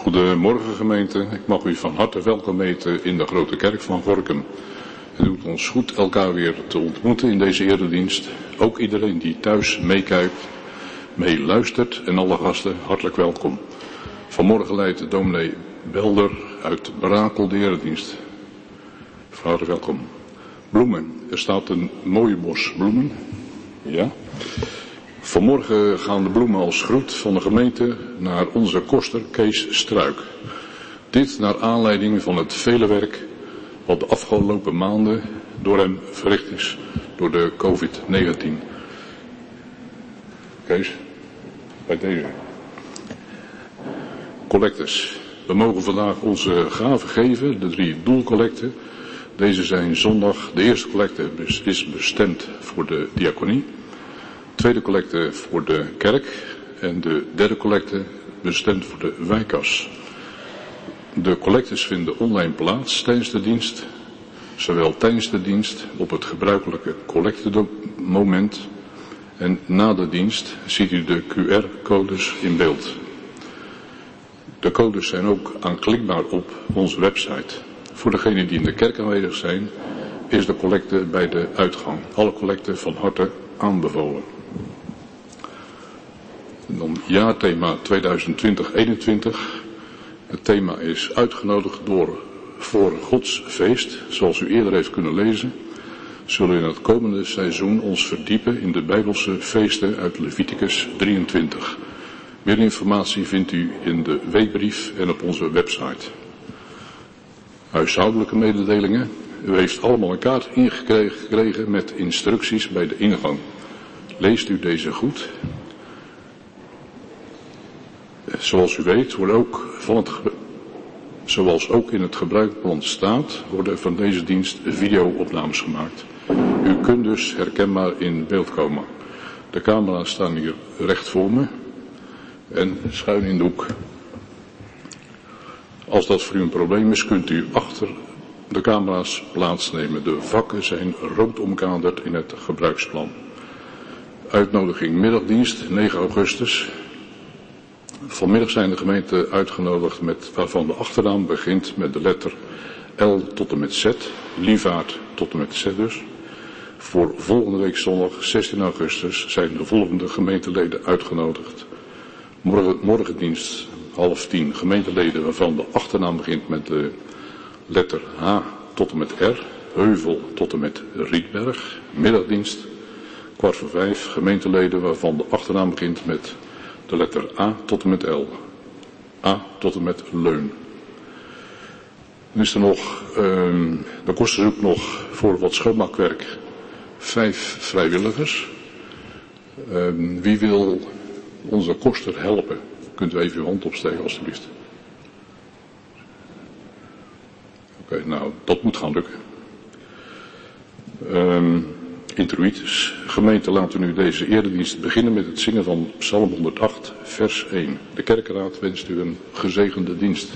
Goedemorgen gemeente, ik mag u van harte welkom heten in de Grote Kerk van Gorinchem. Het doet ons goed elkaar weer te ontmoeten in deze eredienst. Ook iedereen die thuis meekijkt, meeluistert en alle gasten hartelijk welkom. Vanmorgen leidt dominee Belder uit Brakel de eredienst. Vader welkom. Bloemen, er staat een mooie bos bloemen. Ja. Vanmorgen gaan de bloemen als groet van de gemeente naar onze koster Kees Struik. Dit naar aanleiding van het vele werk wat de afgelopen maanden door hem verricht is door de COVID-19. Kees, bij deze. Collectes. We mogen vandaag onze gaven geven, de 3 doelcollecten. Deze zijn zondag. De eerste collecte is bestemd voor de diaconie. De tweede collecte voor de kerk. En de derde collecte bestemd voor de wijkkas. De collectes vinden online plaats tijdens de dienst. Zowel tijdens de dienst op het gebruikelijke collectemoment. En na de dienst ziet u de QR-codes in beeld. De codes zijn ook aanklikbaar op onze website. Voor degenen die in de kerk aanwezig zijn, is de collecte bij de uitgang. Alle collecten van harte aanbevolen. En dan jaarthema 2020-21. Het thema is uitgenodigd voor Gods feest. Zoals u eerder heeft kunnen lezen, zullen we in het komende seizoen ons verdiepen in de Bijbelse feesten uit Leviticus 23. Meer informatie vindt u in de weekbrief en op onze website. Huishoudelijke mededelingen. U heeft allemaal een kaart ingekregen met instructies bij de ingang. Leest u deze goed? Zoals u weet worden ook zoals ook in het gebruikplan staat, worden van deze dienst video-opnames gemaakt. U kunt dus herkenbaar in beeld komen. De camera's staan hier recht voor me en schuin in de hoek. Als dat voor u een probleem is, kunt u achter de camera's plaatsnemen. De vakken zijn rood omkaderd in het gebruiksplan. Uitnodiging middagdienst, 9 augustus. Vanmiddag zijn de gemeenten uitgenodigd waarvan de achternaam begint met de letter L tot en met Z. Lievaart tot en met Z dus. Voor volgende week zondag 16 augustus zijn de volgende gemeenteleden uitgenodigd. Morgendienst 9:30 gemeenteleden waarvan de achternaam begint met de letter H tot en met R. Heuvel tot en met Rietberg. Middagdienst 4:45 gemeenteleden waarvan de achternaam begint met de letter A tot en met L. A tot en met Leun. Dan is er nog, de koster zoekt nog voor wat schoonmaakwerk 5 vrijwilligers. Wie wil onze koster helpen? Kunt u even uw hand opsteken alstublieft. Oké, nou, dat moet gaan lukken. Introitus. Gemeente, laten we nu deze eredienst beginnen met het zingen van Psalm 108, vers 1. De kerkenraad wenst u een gezegende dienst.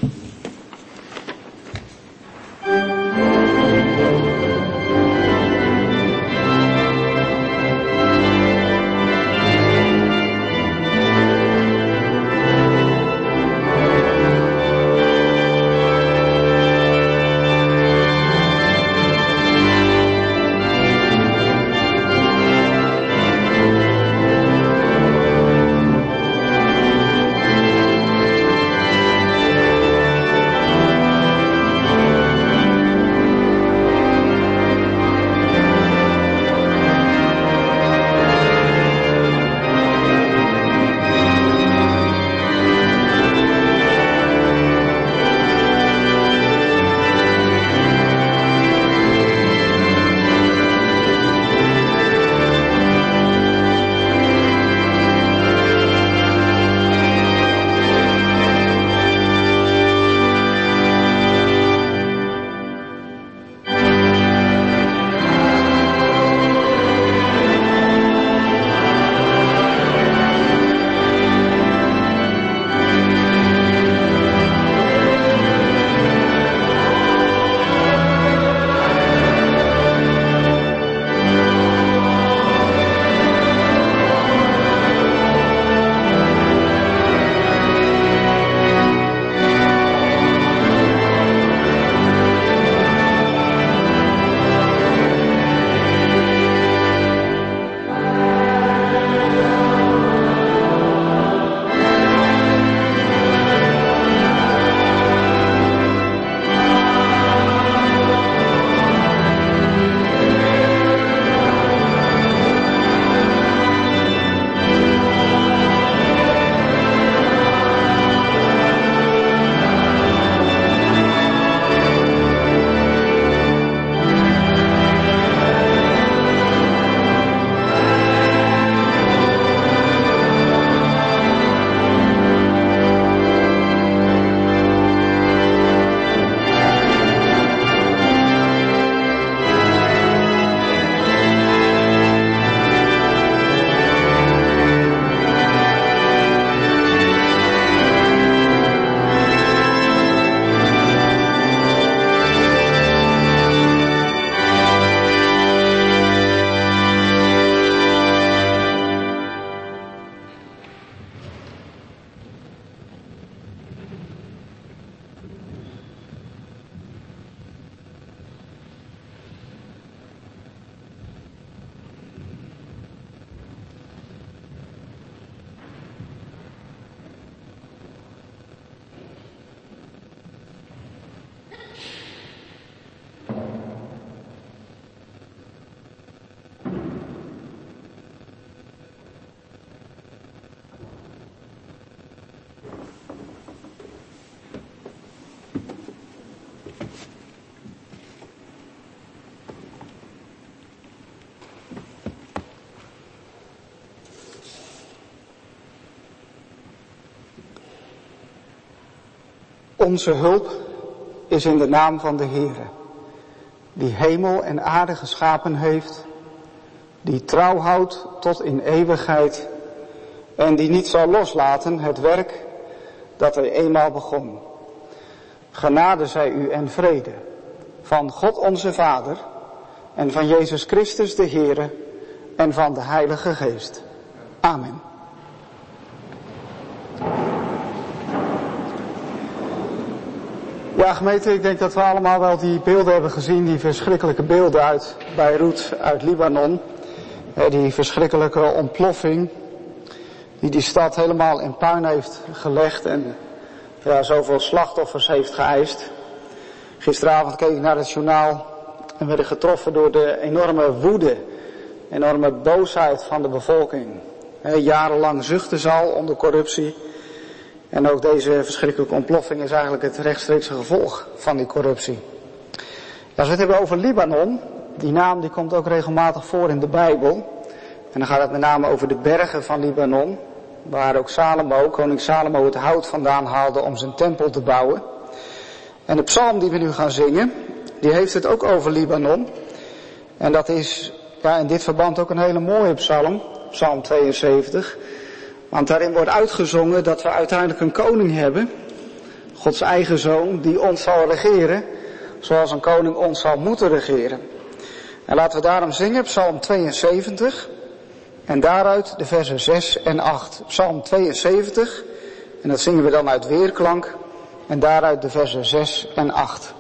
Onze hulp is in de naam van de Heere, die hemel en aarde geschapen heeft, die trouw houdt tot in eeuwigheid en die niet zal loslaten het werk dat hij eenmaal begon. Genade zij u en vrede van God onze Vader en van Jezus Christus de Heere en van de Heilige Geest. Amen. Ja, gemeente, ik denk dat we allemaal wel die beelden hebben gezien, die verschrikkelijke beelden uit Beirut, uit Libanon. Die verschrikkelijke ontploffing die stad helemaal in puin heeft gelegd en ja, zoveel slachtoffers heeft geëist. Gisteravond keek ik naar het journaal en werden getroffen door de enorme woede, enorme boosheid van de bevolking. Jarenlang zuchten ze al onder corruptie. En ook deze verschrikkelijke ontploffing is eigenlijk het rechtstreekse gevolg van die corruptie. Als we het hebben over Libanon, die naam die komt ook regelmatig voor in de Bijbel. En dan gaat het met name over de bergen van Libanon, waar ook koning Salomo het hout vandaan haalde om zijn tempel te bouwen. En de psalm die we nu gaan zingen, die heeft het ook over Libanon. En dat is in dit verband ook een hele mooie psalm, psalm 72. Want daarin wordt uitgezongen dat we uiteindelijk een koning hebben, Gods eigen zoon, die ons zal regeren, zoals een koning ons zal moeten regeren. En laten we daarom zingen, psalm 72, en daaruit de versen 6 en 8. Psalm 72, en dat zingen we dan uit weerklank, en daaruit de versen 6 en 8.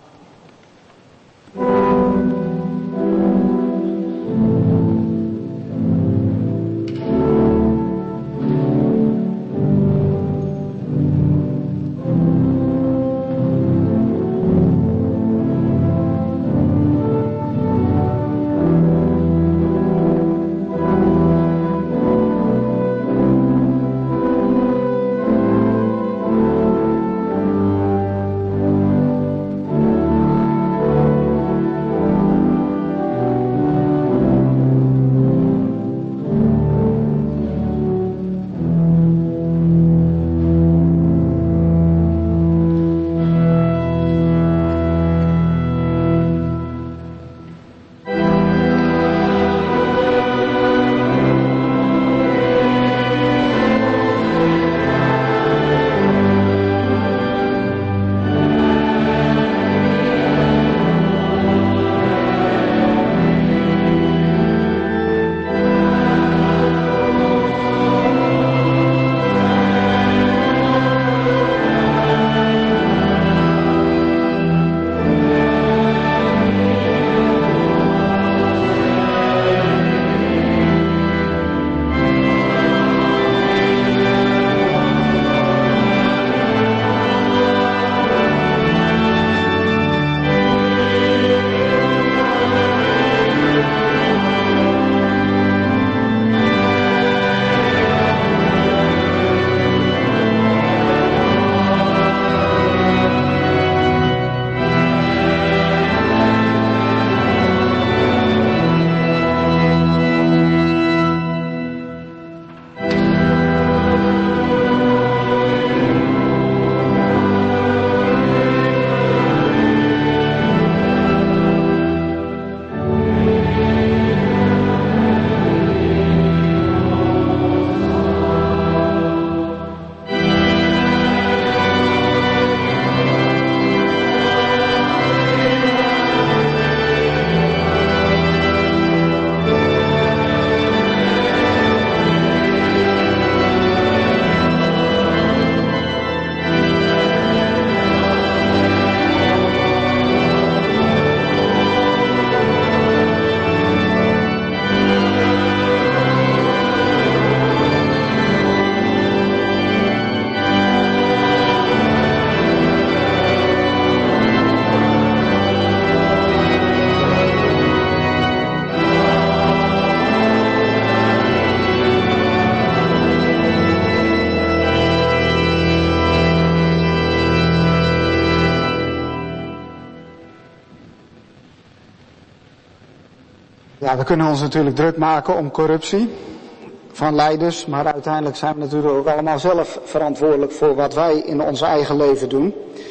Ja, we kunnen ons natuurlijk druk maken om corruptie van leiders, maar uiteindelijk zijn we natuurlijk ook allemaal zelf verantwoordelijk voor wat wij in ons eigen leven doen.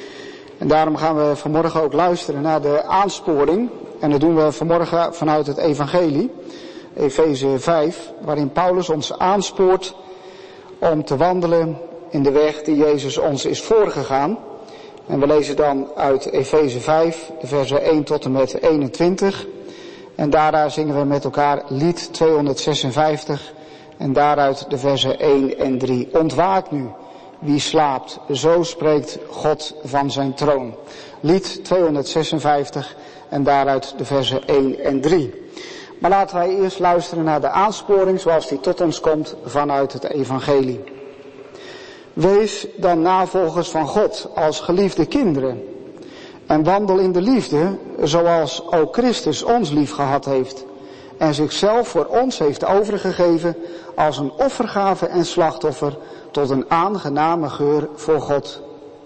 En daarom gaan we vanmorgen ook luisteren naar de aansporing. En dat doen we vanmorgen vanuit het evangelie, Efeze 5, waarin Paulus ons aanspoort om te wandelen in de weg die Jezus ons is voorgegaan. En we lezen dan uit Efeze 5, de versen 1 tot en met 21. En daarna zingen we met elkaar lied 256 en daaruit de versen 1 en 3. Ontwaak nu, wie slaapt, zo spreekt God van zijn troon. Lied 256 en daaruit de versen 1 en 3. Maar laten wij eerst luisteren naar de aansporing zoals die tot ons komt vanuit het evangelie. Wees dan navolgers van God als geliefde kinderen en wandel in de liefde zoals ook Christus ons lief gehad heeft en zichzelf voor ons heeft overgegeven als een offergave en slachtoffer tot een aangename geur voor God.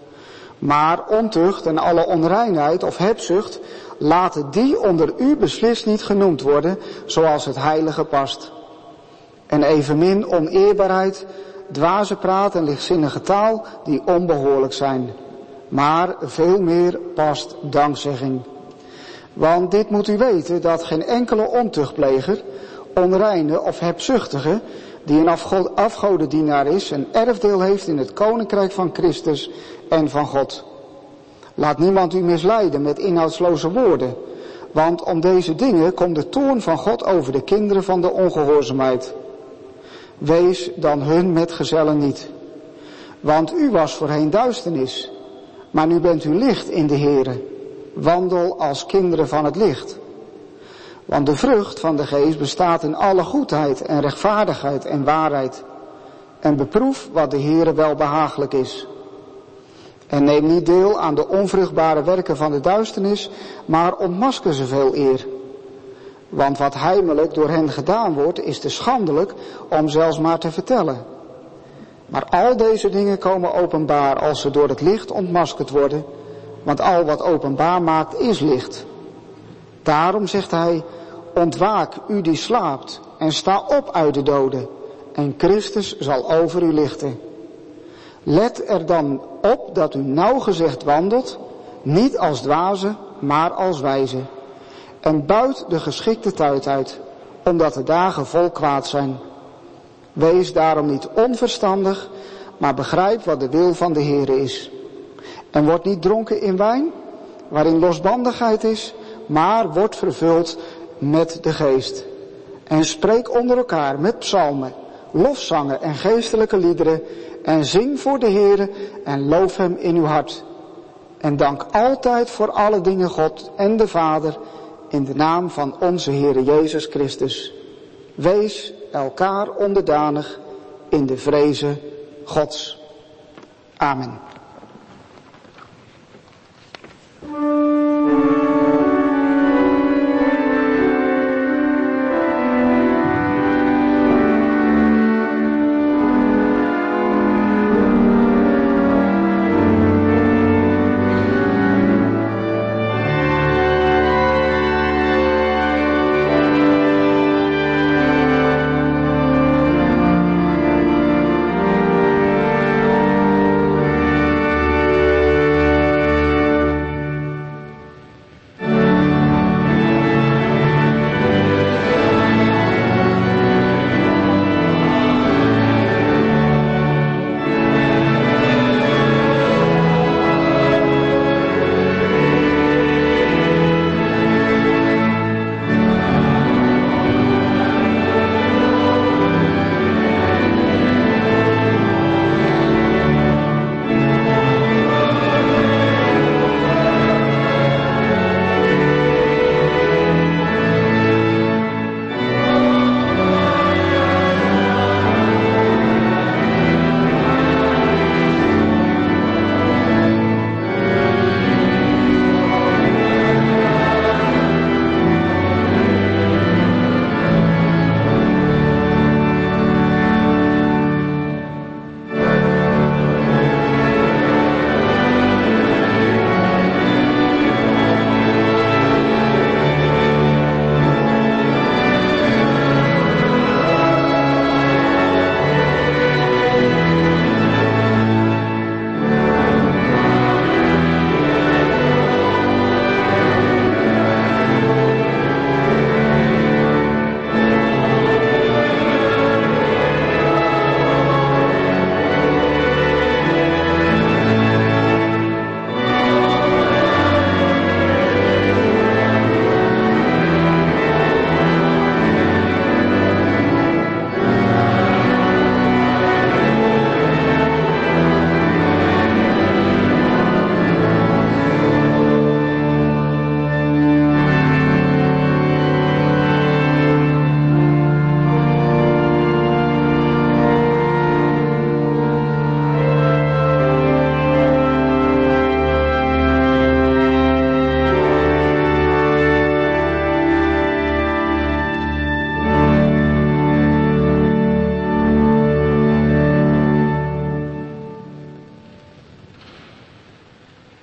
Maar ontucht en alle onreinheid of hebzucht, laten die onder u beslist niet genoemd worden zoals het heilige past. En evenmin oneerbaarheid, dwaze praat en lichtzinnige taal die onbehoorlijk zijn. Maar veel meer past dankzegging. Want dit moet u weten, dat geen enkele ontuchtpleger, onreine of hebzuchtige, die een afgodendienaar is, een erfdeel heeft in het koninkrijk van Christus en van God. Laat niemand u misleiden met inhoudsloze woorden, want om deze dingen komt de toorn van God over de kinderen van de ongehoorzaamheid. Wees dan hun metgezellen niet. Want u was voorheen duisternis, maar nu bent u licht in de Here. Wandel als kinderen van het licht. Want de vrucht van de geest bestaat in alle goedheid en rechtvaardigheid en waarheid. En beproef wat de Here wel behagelijk is. En neem niet deel aan de onvruchtbare werken van de duisternis, maar ontmasker ze veel eer. Want wat heimelijk door hen gedaan wordt, is te schandelijk om zelfs maar te vertellen. Maar al deze dingen komen openbaar als ze door het licht ontmaskerd worden, want al wat openbaar maakt is licht. Daarom zegt hij, ontwaak u die slaapt en sta op uit de doden en Christus zal over u lichten. Let er dan op dat u nauwgezegd wandelt, niet als dwazen, maar als wijzen. En buit de geschikte tijd uit, omdat de dagen vol kwaad zijn. Wees daarom niet onverstandig, maar begrijp wat de wil van de Heere is. En word niet dronken in wijn, waarin losbandigheid is, maar word vervuld met de geest. En spreek onder elkaar met psalmen, lofzangen en geestelijke liederen, en zing voor de Heere en loof hem in uw hart. En dank altijd voor alle dingen God en de Vader, in de naam van onze Heere Jezus Christus. Wees elkaar onderdanig in de vreze Gods. Amen.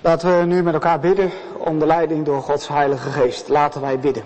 Laten we nu met elkaar bidden onder leiding door Gods Heilige Geest. Laten wij bidden.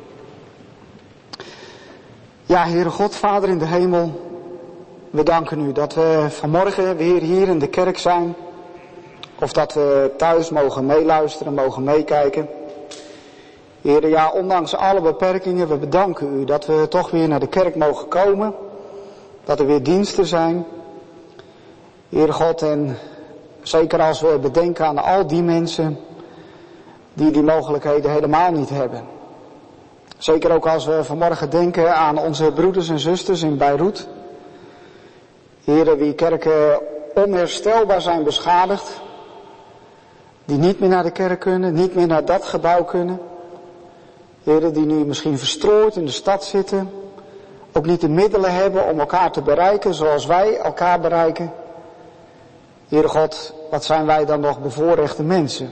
Ja, Heere God, Vader in de hemel, we danken u dat we vanmorgen weer hier in de kerk zijn. Of dat we thuis mogen meeluisteren, mogen meekijken. Heere, ja, ondanks alle beperkingen, we bedanken u dat we toch weer naar de kerk mogen komen. Dat er weer diensten zijn. Heere God, en zeker als we bedenken aan al die mensen die die mogelijkheden helemaal niet hebben. Zeker ook als we vanmorgen denken aan onze broeders en zusters in Beirut. Heren, wie kerken onherstelbaar zijn beschadigd. Die niet meer naar de kerk kunnen, niet meer naar dat gebouw kunnen. Heren, die nu misschien verstrooid in de stad zitten. Ook niet de middelen hebben om elkaar te bereiken zoals wij elkaar bereiken. Heere God, wat zijn wij dan nog bevoorrechte mensen.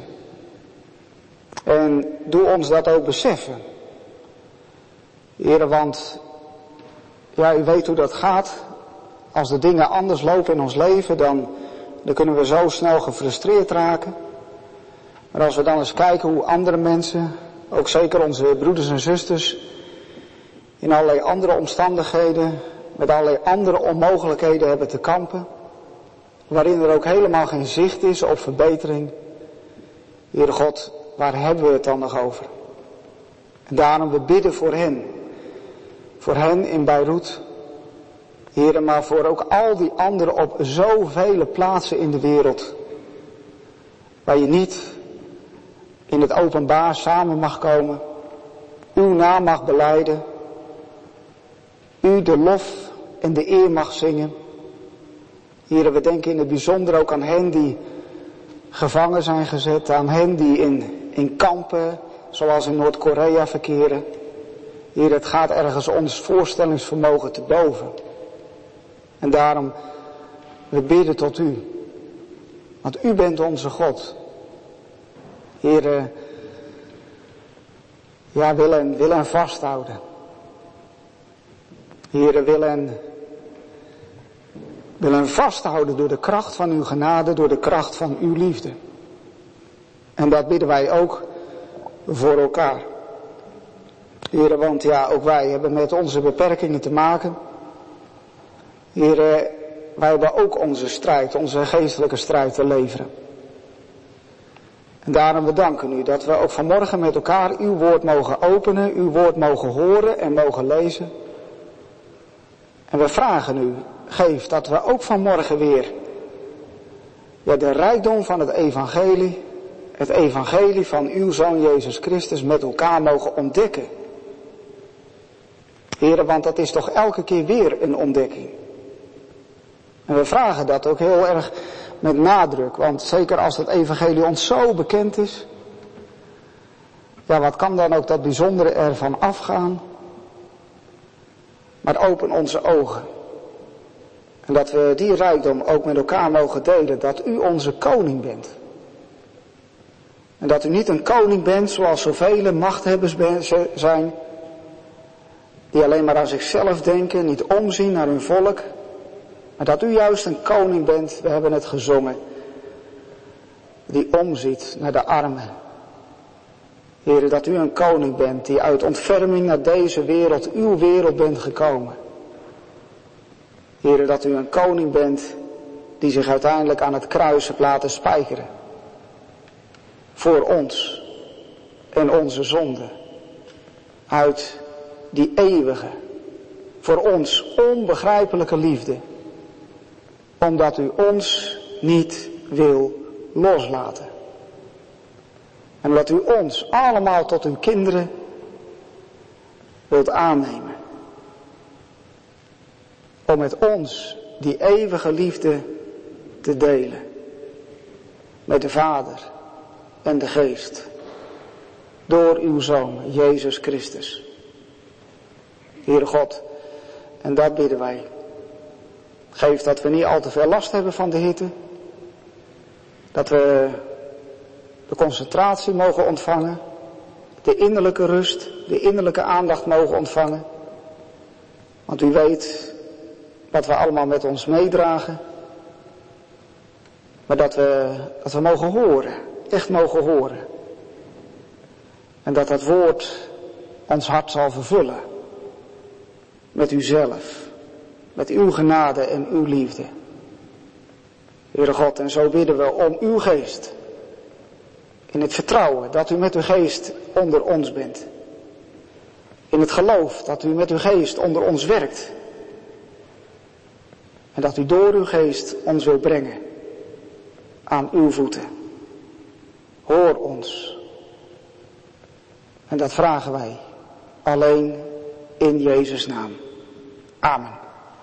En doe ons dat ook beseffen. Heere, want ja, u weet hoe dat gaat. Als de dingen anders lopen in ons leven, dan kunnen we zo snel gefrustreerd raken. Maar als we dan eens kijken hoe andere mensen, ook zeker onze broeders en zusters, in allerlei andere omstandigheden, met allerlei andere onmogelijkheden hebben te kampen, waarin er ook helemaal geen zicht is op verbetering. Heere God, waar hebben we het dan nog over? En daarom we bidden voor hen. Voor hen in Beirut. Heere, maar voor ook al die anderen op zoveel plaatsen in de wereld. Waar je niet in het openbaar samen mag komen. Uw naam mag belijden. U de lof en de eer mag zingen. Heere, we denken in het bijzonder ook aan hen die gevangen zijn gezet. Aan hen die in kampen, zoals in Noord-Korea, verkeren. Heere, het gaat ergens ons voorstellingsvermogen te boven. En daarom, we bidden tot u. Want u bent onze God. Heere, ja, wil hen vasthouden. Heere, wil hen vasthouden door de kracht van uw genade, door de kracht van uw liefde. En dat bidden wij ook voor elkaar. Heere, want ja, ook wij hebben met onze beperkingen te maken. Heere, wij hebben ook onze strijd, onze geestelijke strijd te leveren. En daarom bedanken u dat we ook vanmorgen met elkaar uw woord mogen openen, uw woord mogen horen en mogen lezen. En we vragen u, geef dat we ook vanmorgen weer de rijkdom van het evangelie van uw Zoon Jezus Christus met elkaar mogen ontdekken. Heren, want dat is toch elke keer weer een ontdekking. En we vragen dat ook heel erg met nadruk, want zeker als het evangelie ons zo bekend is, ja, wat kan dan ook dat bijzondere ervan afgaan? Maar open onze ogen. En dat we die rijkdom ook met elkaar mogen delen, dat u onze koning bent. En dat u niet een koning bent zoals zoveel machthebbers zijn, die alleen maar aan zichzelf denken, niet omzien naar hun volk. Maar dat u juist een koning bent, we hebben het gezongen, die omziet naar de armen. Heere, dat u een koning bent die uit ontferming naar deze wereld, uw wereld bent gekomen. Heere, dat u een koning bent die zich uiteindelijk aan het kruis hebt laten spijkeren. Voor ons en onze zonde. Uit die eeuwige, voor ons onbegrijpelijke liefde. Omdat u ons niet wil loslaten. En omdat u ons allemaal tot uw kinderen wilt aannemen. Om met ons die eeuwige liefde te delen. Met de Vader en de Geest. Door uw Zoon, Jezus Christus. Heere God, en dat bidden wij. Geef dat we niet al te veel last hebben van de hitte. Dat we de concentratie mogen ontvangen. De innerlijke rust, de innerlijke aandacht mogen ontvangen. Want u weet wat we allemaal met ons meedragen. Maar dat we mogen horen echt mogen horen. En dat dat woord ons hart zal vervullen. Met uzelf. Met uw genade en uw liefde. Heere God, en zo bidden we om uw geest. In het vertrouwen dat u met uw geest onder ons bent. In het geloof dat u met uw geest onder ons werkt. En dat u door uw geest ons wil brengen aan uw voeten. Hoor ons. En dat vragen wij alleen in Jezus' naam. Amen.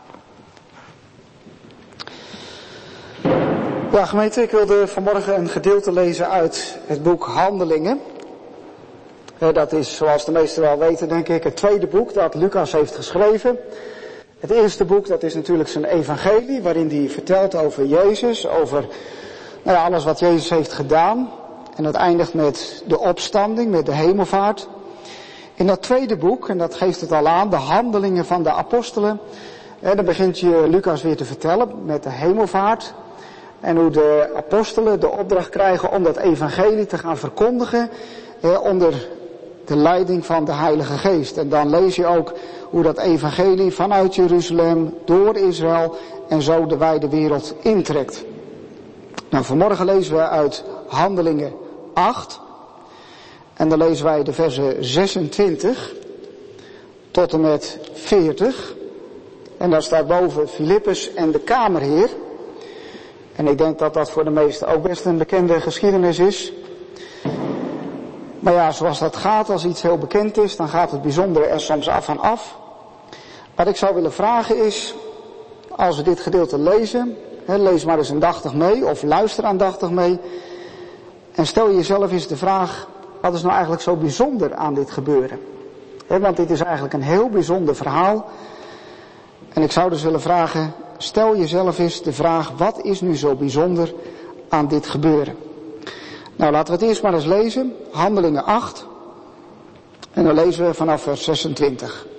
Ja, gemeente, ik wilde vanmorgen een gedeelte lezen uit het boek Handelingen. Dat is, zoals de meesten wel weten, denk ik, het tweede boek dat Lucas heeft geschreven. Het eerste boek, dat is natuurlijk zijn evangelie, waarin hij vertelt over Jezus, over alles wat Jezus heeft gedaan. En dat eindigt met de opstanding, met de hemelvaart. In dat tweede boek, en dat geeft het al aan, de handelingen van de apostelen. Dan begint Lucas weer te vertellen met de hemelvaart. En hoe de apostelen de opdracht krijgen om dat evangelie te gaan verkondigen onder de leiding van de Heilige Geest. En dan lees je ook hoe dat evangelie vanuit Jeruzalem, door Israël en zo de wijde wereld intrekt. Nou, vanmorgen lezen we uit Handelingen 8. En dan lezen wij de versen 26 tot en met 40. En daar staat boven Filippus en de kamerheer. En ik denk dat dat voor de meesten ook best een bekende geschiedenis is. Maar ja, zoals dat gaat, als iets heel bekend is, dan gaat het bijzondere er soms af en af. Wat ik zou willen vragen is, als we dit gedeelte lezen, lees maar eens aandachtig mee of luister aandachtig mee. En stel jezelf eens de vraag, wat is nou eigenlijk zo bijzonder aan dit gebeuren? Want dit is eigenlijk een heel bijzonder verhaal. En ik zou dus willen vragen, stel jezelf eens de vraag, wat is nu zo bijzonder aan dit gebeuren? Nou, laten we het eerst maar eens lezen. Handelingen 8. En dan lezen we vanaf vers 26.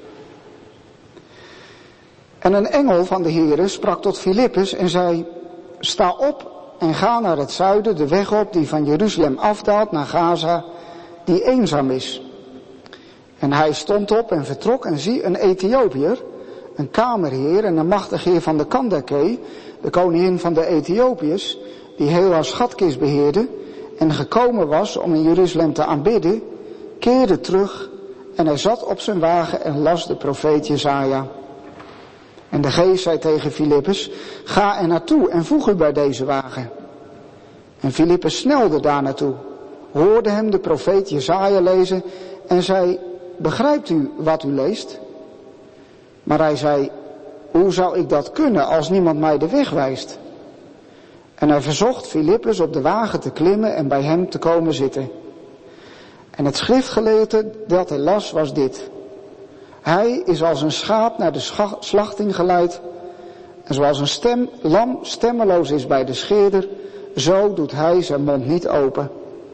En een engel van de Heere sprak tot Filippus en zei, sta op en ga naar het zuiden, de weg op die van Jeruzalem afdaalt naar Gaza, die eenzaam is. En hij stond op en vertrok en zie een Ethiopiër, een kamerheer en een machtig heer van de Kandake, de koningin van de Ethiopiërs, die heel haar schatkist beheerde en gekomen was om in Jeruzalem te aanbidden, keerde terug en hij zat op zijn wagen en las de profeet Jesaja. En de geest zei tegen Filippus, ga er naartoe en voeg u bij deze wagen. En Filippus snelde daar naartoe, hoorde hem de profeet Jesaja lezen en zei, begrijpt u wat u leest? Maar hij zei, hoe zou ik dat kunnen als niemand mij de weg wijst? En hij verzocht Filippus op de wagen te klimmen en bij hem te komen zitten. En het schriftgedeelte dat hij las was dit. Hij is als een schaap naar de slachting geleid. En zoals een lam stemmeloos is bij de scheerder, zo doet hij zijn mond niet open.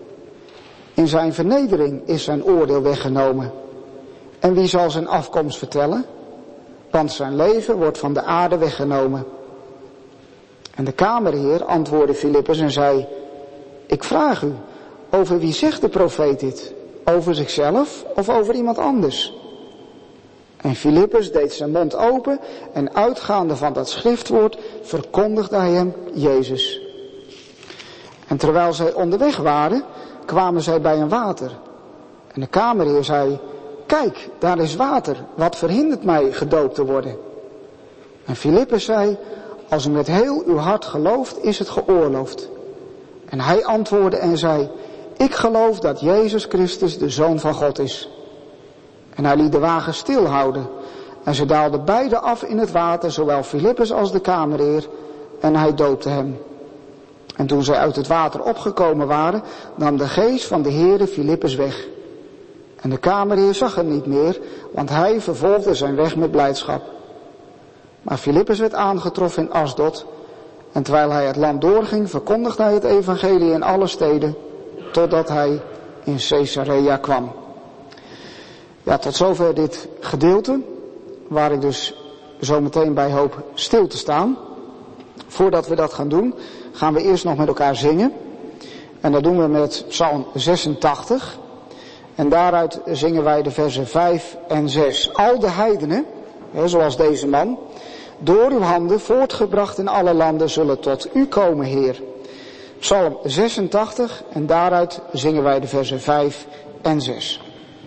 In zijn vernedering is zijn oordeel weggenomen. En wie zal zijn afkomst vertellen? Want zijn leven wordt van de aarde weggenomen. En de kamerheer antwoordde Filippus en zei, ik vraag u, over wie zegt de profeet dit? Over zichzelf of over iemand anders? En Filippus deed zijn mond open en uitgaande van dat schriftwoord verkondigde hij hem Jezus. En terwijl zij onderweg waren, kwamen zij bij een water. En de kamerheer zei, kijk, daar is water, wat verhindert mij gedoopt te worden? En Filippus zei, als u met heel uw hart gelooft, is het geoorloofd. En hij antwoordde en zei, ik geloof dat Jezus Christus de Zoon van God is. En hij liet de wagen stilhouden. En ze daalden beide af in het water, zowel Filippus als de kamerheer. En hij doopte hem. En toen zij uit het water opgekomen waren, nam de geest van de Heere Filippus weg. En de kamerheer zag hem niet meer, want hij vervolgde zijn weg met blijdschap. Maar Filippus werd aangetroffen in Asdod. En terwijl hij het land doorging, verkondigde hij het evangelie in alle steden, totdat hij in Caesarea kwam. Ja, tot zover dit gedeelte, waar ik dus zo meteen bij hoop stil te staan. Voordat we dat gaan doen, gaan we eerst nog met elkaar zingen. En dat doen we met Psalm 86. En daaruit zingen wij de versen 5 en 6. Al de heidenen, zoals deze man, door uw handen voortgebracht in alle landen, zullen tot u komen, Heer. Psalm 86 en daaruit zingen wij de versen 5 en 6.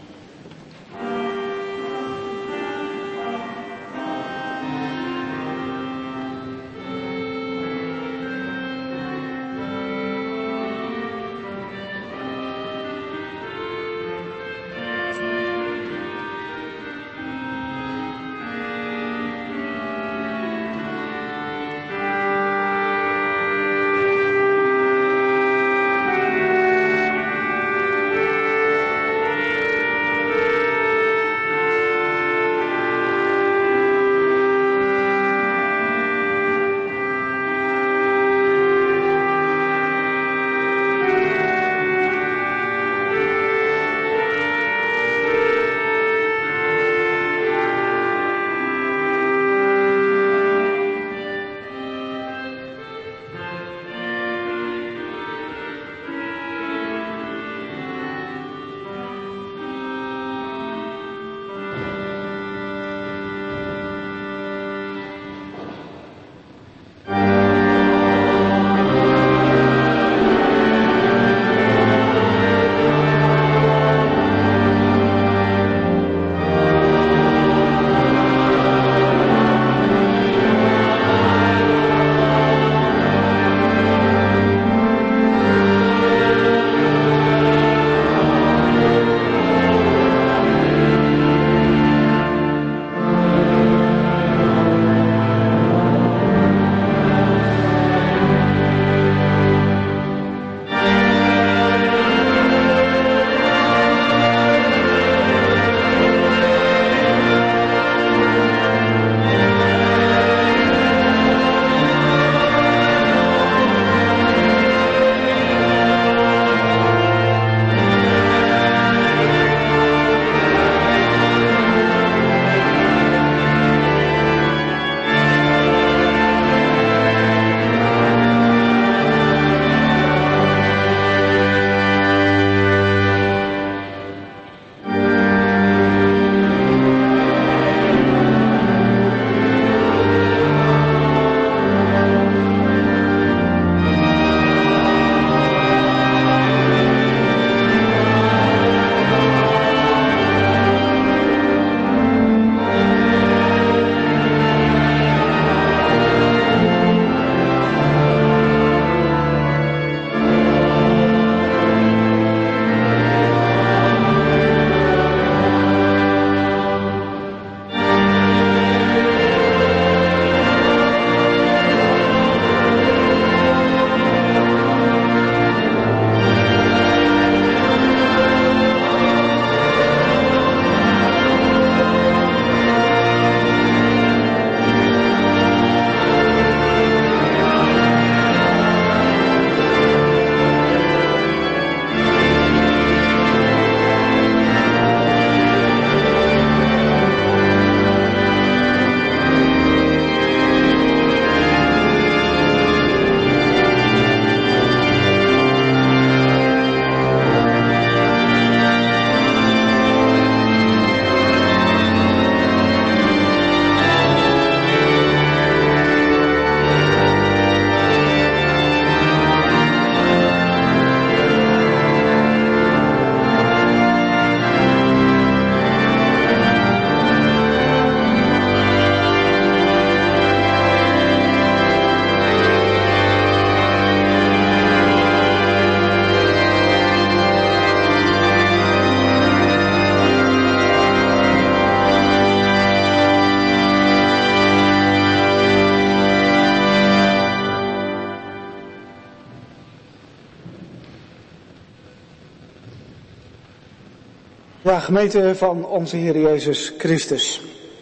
Ja, gemeente van onze Heer Jezus Christus.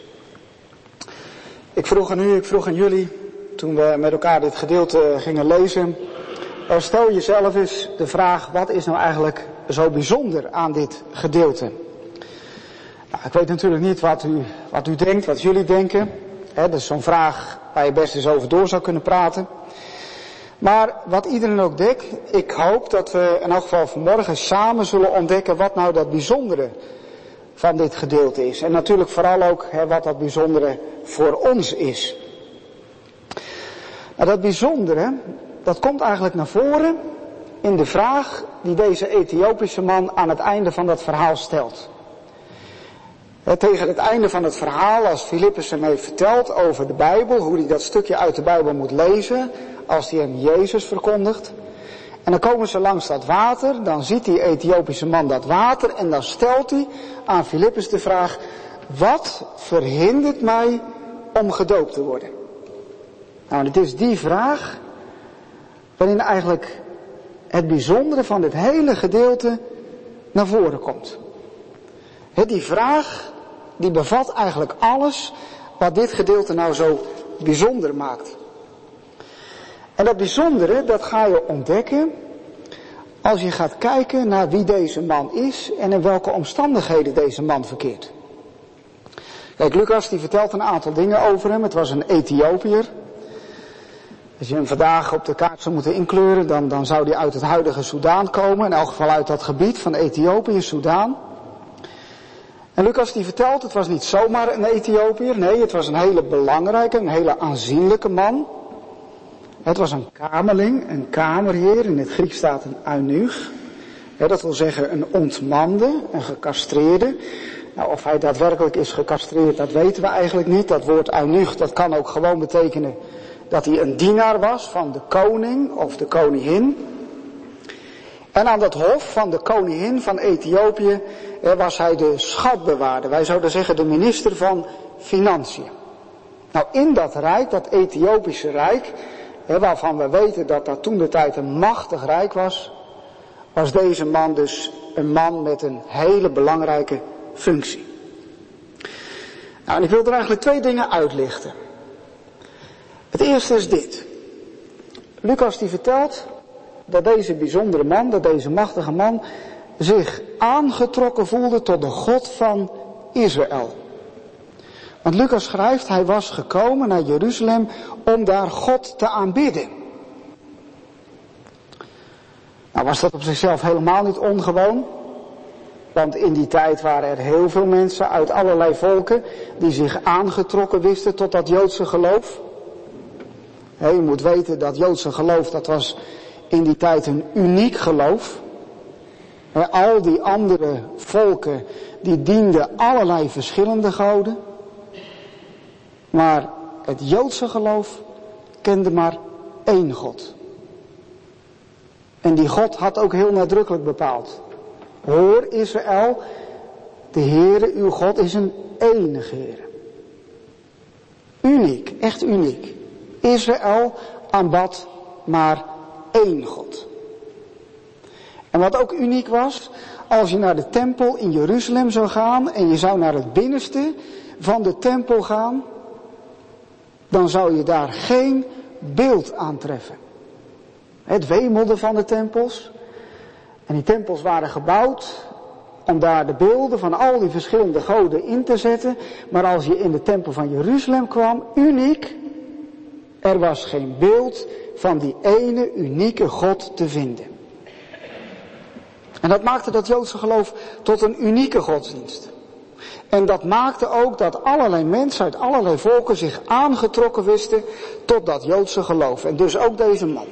Ik vroeg aan jullie, toen we met elkaar dit gedeelte gingen lezen, stel jezelf eens de vraag, wat is nou eigenlijk zo bijzonder aan dit gedeelte? Nou, ik weet natuurlijk niet wat u denkt, wat jullie denken. Dat is zo'n vraag waar je best eens over door zou kunnen praten. Maar wat iedereen ook denkt, ik hoop dat we in elk geval vanmorgen samen zullen ontdekken wat nou dat bijzondere van dit gedeelte is. En natuurlijk vooral ook wat dat bijzondere voor ons is. Nou, dat bijzondere, dat komt eigenlijk naar voren in de vraag die deze Ethiopische man aan het einde van dat verhaal stelt. Tegen het einde van het verhaal, als Filippus hem heeft verteld over de Bijbel, hoe hij dat stukje uit de Bijbel moet lezen, als hij hem Jezus verkondigt. En dan komen ze langs dat water, dan ziet die Ethiopische man dat water en dan stelt hij aan Filippus de vraag, wat verhindert mij om gedoopt te worden? Nou, en het is die vraag waarin eigenlijk het bijzondere van dit hele gedeelte naar voren komt. Die vraag, die bevat eigenlijk alles wat dit gedeelte nou zo bijzonder maakt. En dat bijzondere, dat ga je ontdekken als je gaat kijken naar wie deze man is en in welke omstandigheden deze man verkeert. Kijk, Lucas die vertelt een aantal dingen over hem. Het was een Ethiopiër. Als je hem vandaag op de kaart zou moeten inkleuren, dan zou hij uit het huidige Soudaan komen. In elk geval uit dat gebied van Ethiopië, Soudaan. En Lucas die vertelt, het was niet zomaar een Ethiopiër. Nee, het was een hele belangrijke, een hele aanzienlijke man. Het was een kamerling, een kamerheer. In het Grieks staat een eunuch. Dat wil zeggen een ontmande, een gecastreerde. Nou, of hij daadwerkelijk is gecastreerd, dat weten we eigenlijk niet. Dat woord eunuch, dat kan ook gewoon betekenen dat hij een dienaar was van de koning of de koningin. En aan dat hof van de koningin van Ethiopië was hij de schatbewaarder. Wij zouden zeggen de minister van Financiën. Nou, in dat rijk, dat Ethiopische rijk, waarvan we weten dat dat toen de tijd een machtig rijk was, was deze man dus een man met een hele belangrijke functie. Nou, en ik wil er eigenlijk twee dingen uitlichten. Het eerste is dit. Lucas die vertelt dat deze bijzondere man, dat deze machtige man zich aangetrokken voelde tot de God van Israël. Want Lucas schrijft, hij was gekomen naar Jeruzalem om daar God te aanbidden. Nou was dat op zichzelf helemaal niet ongewoon. Want in die tijd waren er heel veel mensen uit allerlei volken die zich aangetrokken wisten tot dat Joodse geloof. Je moet weten dat Joodse geloof, dat was in die tijd een uniek geloof. Al die andere volken, die dienden allerlei verschillende goden. Maar het Joodse geloof kende maar één God. En die God had ook heel nadrukkelijk bepaald. Hoor Israël, de Heere uw God is een enige Heere. Uniek, echt uniek. Israël aanbad maar één God. En wat ook uniek was, als je naar de tempel in Jeruzalem zou gaan en je zou naar het binnenste van de tempel gaan, dan zou je daar geen beeld aantreffen. Het wemelde van de tempels. En die tempels waren gebouwd om daar de beelden van al die verschillende goden in te zetten. Maar als je in de tempel van Jeruzalem kwam, uniek, er was geen beeld van die ene unieke God te vinden. En dat maakte dat Joodse geloof tot een unieke godsdienst. En dat maakte ook dat allerlei mensen uit allerlei volken zich aangetrokken wisten tot dat Joodse geloof. En dus ook deze man.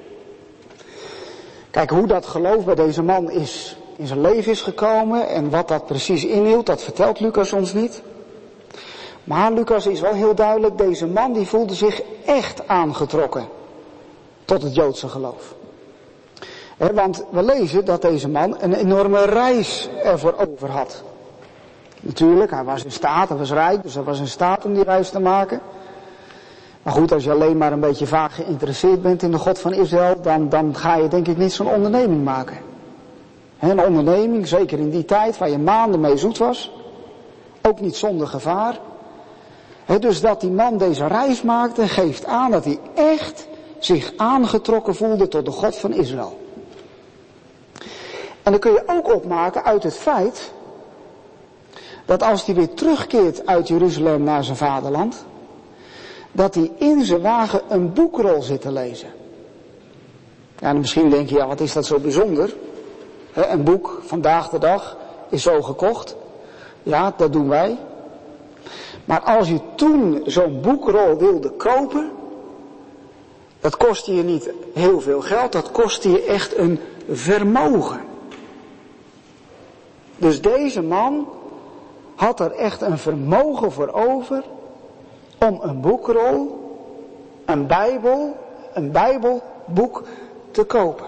Kijk, hoe dat geloof bij deze man in zijn leven is gekomen en wat dat precies inhield, dat vertelt Lucas ons niet. Maar Lucas is wel heel duidelijk, deze man die voelde zich echt aangetrokken tot het Joodse geloof. Want we lezen dat deze man een enorme reis ervoor over had. Natuurlijk, hij was in staat, hij was rijk, dus hij was in staat om die reis te maken. Maar goed, als je alleen maar een beetje vaag geïnteresseerd bent in de God van Israël, dan ga je denk ik niet zo'n onderneming maken. Een onderneming, zeker in die tijd waar je maanden mee zoet was, ook niet zonder gevaar. Dus dat die man deze reis maakte, geeft aan dat hij echt zich aangetrokken voelde tot de God van Israël. En dan kun je ook opmaken uit het feit dat als hij weer terugkeert uit Jeruzalem naar zijn vaderland, dat hij in zijn wagen een boekrol zit te lezen. Ja, en misschien denk je, ja, wat is dat zo bijzonder? Een boek vandaag de dag is zo gekocht. Ja, dat doen wij. Maar als je toen zo'n boekrol wilde kopen, dat kostte je niet heel veel geld, dat kostte je echt een vermogen. Dus deze man had er echt een vermogen voor over om een boekrol, een Bijbelboek te kopen.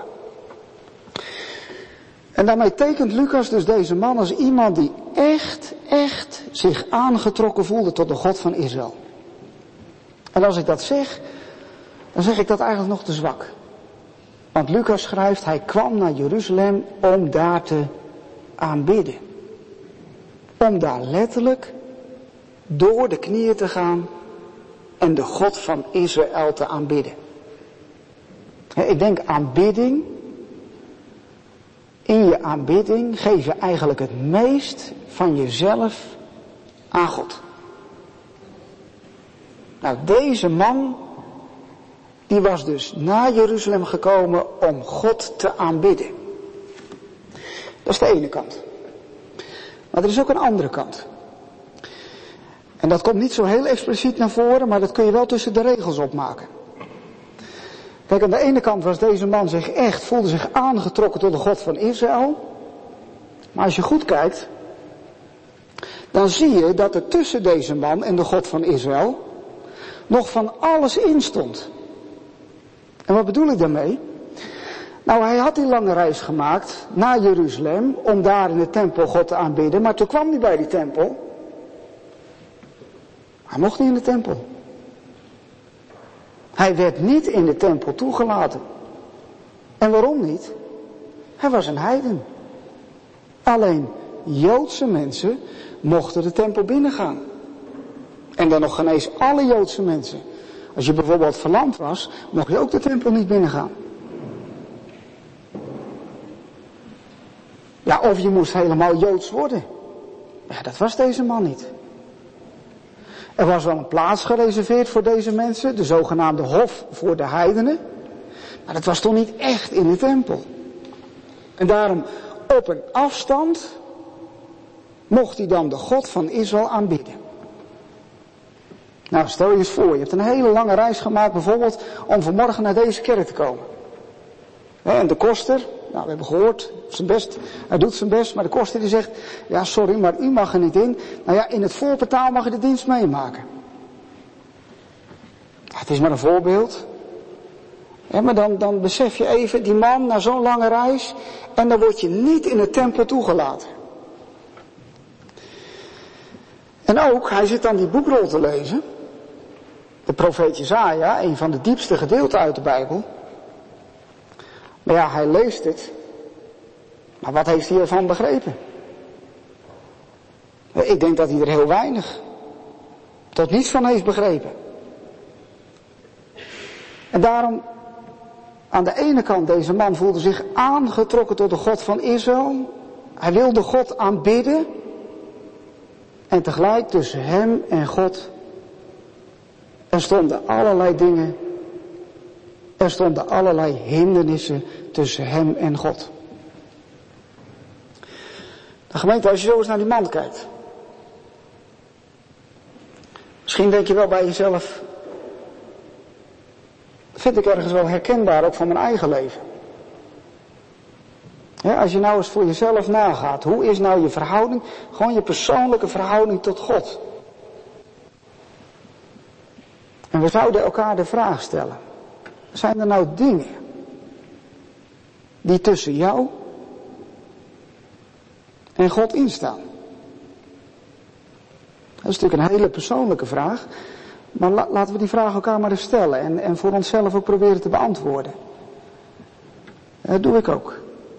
En daarmee tekent Lucas dus deze man als iemand die echt zich aangetrokken voelde tot de God van Israël. En als ik dat zeg, dan zeg ik dat eigenlijk nog te zwak. Want Lucas schrijft, hij kwam naar Jeruzalem om daar te aanbidden. Om daar letterlijk door de knieën te gaan en de God van Israël te aanbidden. Ik denk aanbidding. In je aanbidding geef je eigenlijk het meest van jezelf aan God. Nou, deze man, die was dus naar Jeruzalem gekomen om God te aanbidden. Dat is de ene kant. Maar er is ook een andere kant. En dat komt niet zo heel expliciet naar voren, maar dat kun je wel tussen de regels opmaken. Kijk, aan de ene kant was deze man voelde zich aangetrokken tot de God van Israël. Maar als je goed kijkt, dan zie je dat er tussen deze man en de God van Israël nog van alles in stond. En wat bedoel ik daarmee? Nou, hij had die lange reis gemaakt naar Jeruzalem om daar in de tempel God te aanbidden. Maar toen kwam hij bij die tempel. Hij mocht niet in de tempel. Hij werd niet in de tempel toegelaten. En waarom niet? Hij was een heiden. Alleen Joodse mensen mochten de tempel binnengaan. En dan nog geen eens alle Joodse mensen. Als je bijvoorbeeld verlamd was, mocht je ook de tempel niet binnengaan. Ja, of je moest helemaal Joods worden. Ja, dat was deze man niet. Er was wel een plaats gereserveerd voor deze mensen, de zogenaamde hof voor de heidenen. Maar dat was toch niet echt in de tempel. En daarom op een afstand mocht hij dan de God van Israël aanbidden. Nou, stel je eens voor, je hebt een hele lange reis gemaakt bijvoorbeeld om vanmorgen naar deze kerk te komen. En de koster, nou we hebben gehoord, hij doet zijn best, maar de koster die zegt, ja sorry, maar u mag er niet in. Nou ja, in het voorportaal mag je de dienst meemaken. Ja, het is maar een voorbeeld. Ja, maar dan besef je even, die man na zo'n lange reis, en dan word je niet in de tempel toegelaten. En ook, hij zit dan die boekrol te lezen. De profeet Jesaja, een van de diepste gedeelten uit de Bijbel. Maar ja, hij leest het. Maar wat heeft hij ervan begrepen? Ik denk dat hij er heel weinig tot niets van heeft begrepen. En daarom, aan de ene kant, deze man voelde zich aangetrokken tot de God van Israël. Hij wilde God aanbidden. En tegelijk tussen hem en God, er stonden allerlei dingen. Er stonden allerlei hindernissen tussen hem en God. De gemeente, als je zo eens naar die man kijkt. Misschien denk je wel bij jezelf. Dat vind ik ergens wel herkenbaar, ook van mijn eigen leven. Ja, als je nou eens voor jezelf nagaat. Hoe is nou je verhouding? Gewoon je persoonlijke verhouding tot God. En we zouden elkaar de vraag stellen. Zijn er nou dingen die tussen jou en God instaan? Dat is natuurlijk een hele persoonlijke vraag. Maar laten we die vraag elkaar maar eens stellen. En voor onszelf ook proberen te beantwoorden. Dat doe ik ook.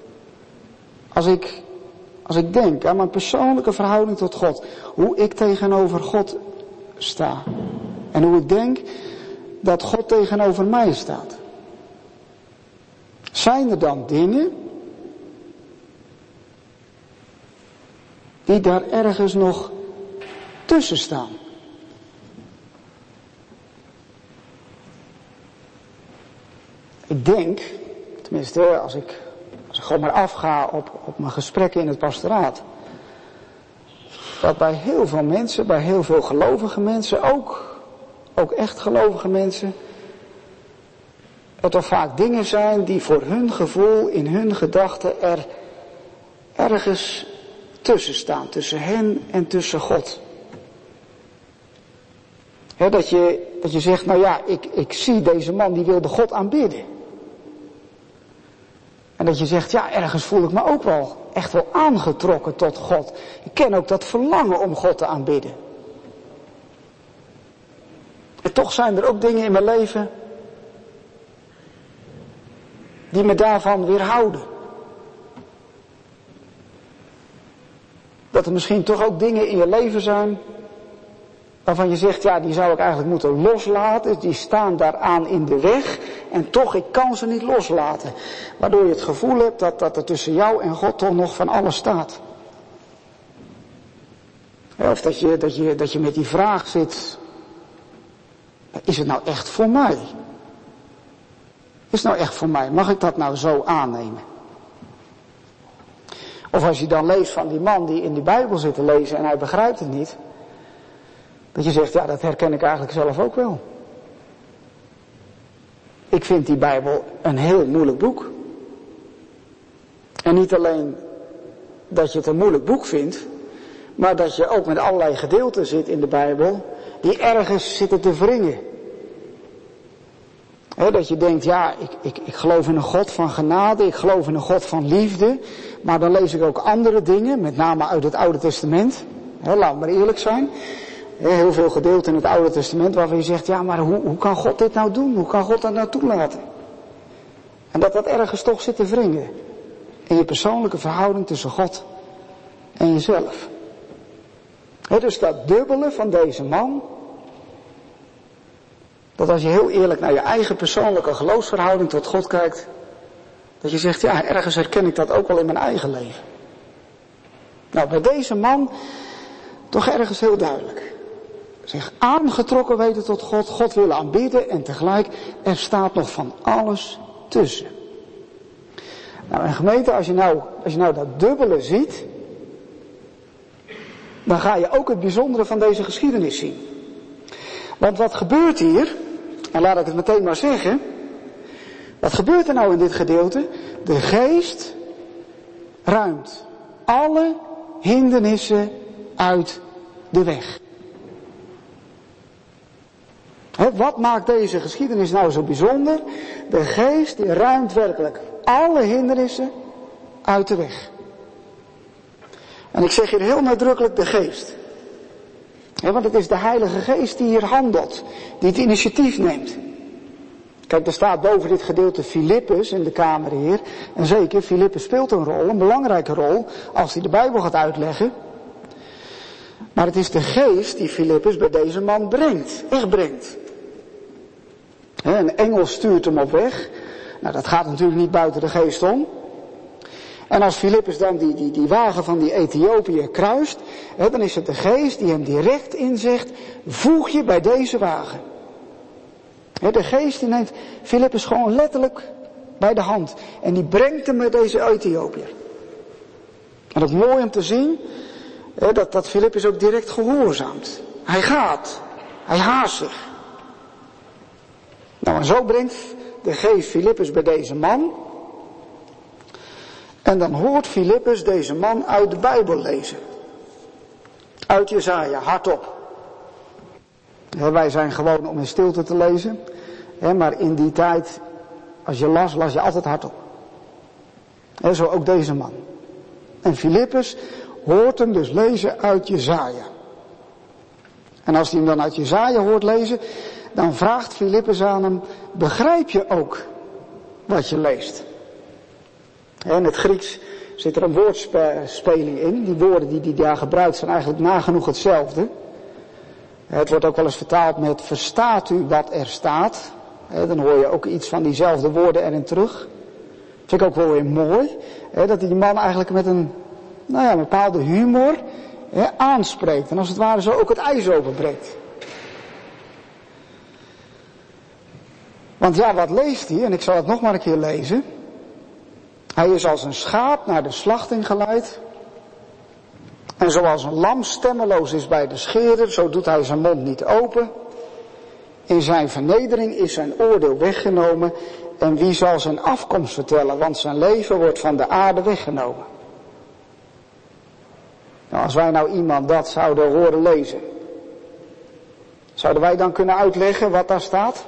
Als ik denk aan mijn persoonlijke verhouding tot God. Hoe ik tegenover God sta. En hoe ik denk dat God tegenover mij staat. Zijn er dan dingen die daar ergens nog tussen staan? Ik denk, Tenminste, als ik gewoon maar afga op mijn gesprekken in het pastoraat. Dat bij heel veel mensen, bij heel veel gelovige mensen, ook echt gelovige mensen, er toch vaak dingen zijn die voor hun gevoel, in hun gedachten er ergens tussen staan. Tussen hen en tussen God. Dat je zegt, nou ja, ik zie deze man die wilde God aanbidden. En dat je zegt, ja, ergens voel ik me ook wel echt wel aangetrokken tot God. Ik ken ook dat verlangen om God te aanbidden. En toch zijn er ook dingen in mijn leven die me daarvan weerhouden. Dat er misschien toch ook dingen in je leven zijn waarvan je zegt, ja, die zou ik eigenlijk moeten loslaten. Die staan daaraan in de weg. En toch, ik kan ze niet loslaten. Waardoor je het gevoel hebt dat er tussen jou en God toch nog van alles staat. Of dat je met die vraag zit. Is het nou echt voor mij? Is het nou echt voor mij? Mag ik dat nou zo aannemen? Of als je dan leest van die man die in die Bijbel zit te lezen en hij begrijpt het niet. Dat je zegt, ja, dat herken ik eigenlijk zelf ook wel. Ik vind die Bijbel een heel moeilijk boek. En niet alleen dat je het een moeilijk boek vindt, maar dat je ook met allerlei gedeelten zit in de Bijbel die ergens zitten te wringen. Dat je denkt, ja, ik geloof in een God van genade, ik geloof in een God van liefde, maar dan lees ik ook andere dingen, met name uit het Oude Testament. Laat maar eerlijk zijn. Heel veel gedeelten in het Oude Testament waarvan je zegt, ja, maar hoe kan God dit nou doen? Hoe kan God dat nou toelaten? En dat ergens toch zit te wringen. In je persoonlijke verhouding tussen God en jezelf. Dus dat dubbele van deze man. Dat als je heel eerlijk naar je eigen persoonlijke geloofsverhouding tot God kijkt. Dat je zegt, ja, ergens herken ik dat ook wel in mijn eigen leven. Nou, bij deze man toch ergens heel duidelijk. Zich aangetrokken weten tot God, God willen aanbidden en tegelijk, er staat nog van alles tussen. Nou, en gemeente, als je nou dat dubbele ziet, dan ga je ook het bijzondere van deze geschiedenis zien. Want wat gebeurt hier, en laat ik het meteen maar zeggen, wat gebeurt er nou in dit gedeelte? De geest ruimt alle hindernissen uit de weg. Wat maakt deze geschiedenis nou zo bijzonder? De geest die ruimt werkelijk alle hindernissen uit de weg. En ik zeg hier heel nadrukkelijk de geest. Want het is de Heilige Geest die hier handelt, die het initiatief neemt. Kijk, er staat boven dit gedeelte Filippus in de Kamerheer. En zeker, Filippus speelt een rol, een belangrijke rol, als hij de Bijbel gaat uitleggen. Maar het is de geest die Filippus bij deze man brengt, echt brengt. Een engel stuurt hem op weg. Nou, dat gaat natuurlijk niet buiten de geest om. En als Filippus dan die wagen van die Ethiopiër kruist, dan is het de geest die hem direct inzegt, voeg je bij deze wagen. De geest die neemt Filippus gewoon letterlijk bij de hand. En die brengt hem bij deze Ethiopiër. En het is mooi om te zien, dat Filippus ook direct gehoorzaamt. Hij gaat. Hij haast zich. Nou, en zo brengt de geest Filippus bij deze man. En dan hoort Filippus deze man uit de Bijbel lezen. Uit Jesaja, hardop. Wij zijn gewoon om in stilte te lezen. Maar in die tijd, als je las je altijd hardop. Zo ook deze man. En Filippus hoort hem dus lezen uit Jesaja. En als hij hem dan uit Jesaja hoort lezen, dan vraagt Filippus aan hem, begrijp je ook wat je leest? In het Grieks zit er een woordspeling in. Die woorden die daar gebruikt zijn eigenlijk nagenoeg hetzelfde. Het wordt ook wel eens vertaald met, verstaat u wat er staat? Dan hoor je ook iets van diezelfde woorden erin terug. Vind ik ook wel weer mooi. Dat die man eigenlijk met een bepaalde humor aanspreekt. En als het ware zo ook het ijs openbreekt. Want ja, wat leest hij? En ik zal het nog maar een keer lezen. Hij is als een schaap naar de slachting geleid. En zoals een lam stemmeloos is bij de scheerder, zo doet hij zijn mond niet open. In zijn vernedering is zijn oordeel weggenomen. En wie zal zijn afkomst vertellen, want zijn leven wordt van de aarde weggenomen. Nou, als wij nou iemand dat zouden horen lezen, zouden wij dan kunnen uitleggen wat daar staat?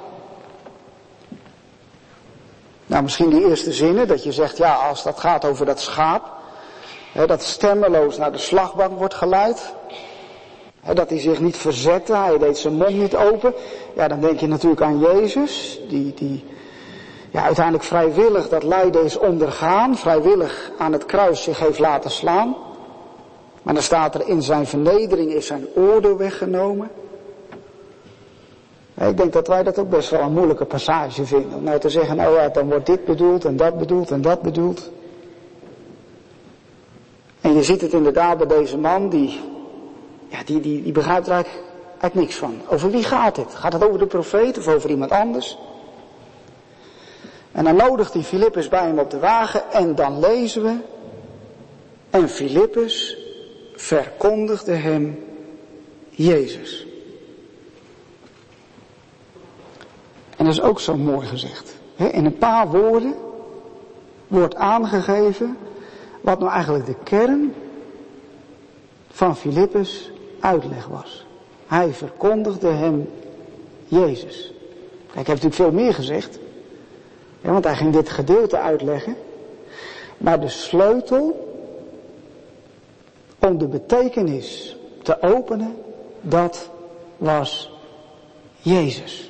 Nou, misschien die eerste zinnen, dat je zegt, ja, als dat gaat over dat schaap, dat stemmeloos naar de slagbank wordt geleid, dat hij zich niet verzette, hij deed zijn mond niet open, ja, dan denk je natuurlijk aan Jezus, die uiteindelijk vrijwillig dat lijden is ondergaan, vrijwillig aan het kruis zich heeft laten slaan. Maar dan staat er, in zijn vernedering is zijn oordeel weggenomen. Ik denk dat wij dat ook best wel een moeilijke passage vinden. Om nou te zeggen, nou ja, dan wordt dit bedoeld en dat bedoeld en dat bedoeld. En je ziet het inderdaad bij deze man, die begrijpt er eigenlijk niks van. Over wie gaat het? Gaat het over de profeet of over iemand anders? En dan nodigt hij Filippus bij hem op de wagen en dan lezen we. En Filippus verkondigde hem Jezus. En dat is ook zo mooi gezegd. In een paar woorden wordt aangegeven wat nou eigenlijk de kern van Filippus' uitleg was. Hij verkondigde hem Jezus. Kijk, ik heb natuurlijk veel meer gezegd. Want hij ging dit gedeelte uitleggen. Maar de sleutel om de betekenis te openen, dat was Jezus.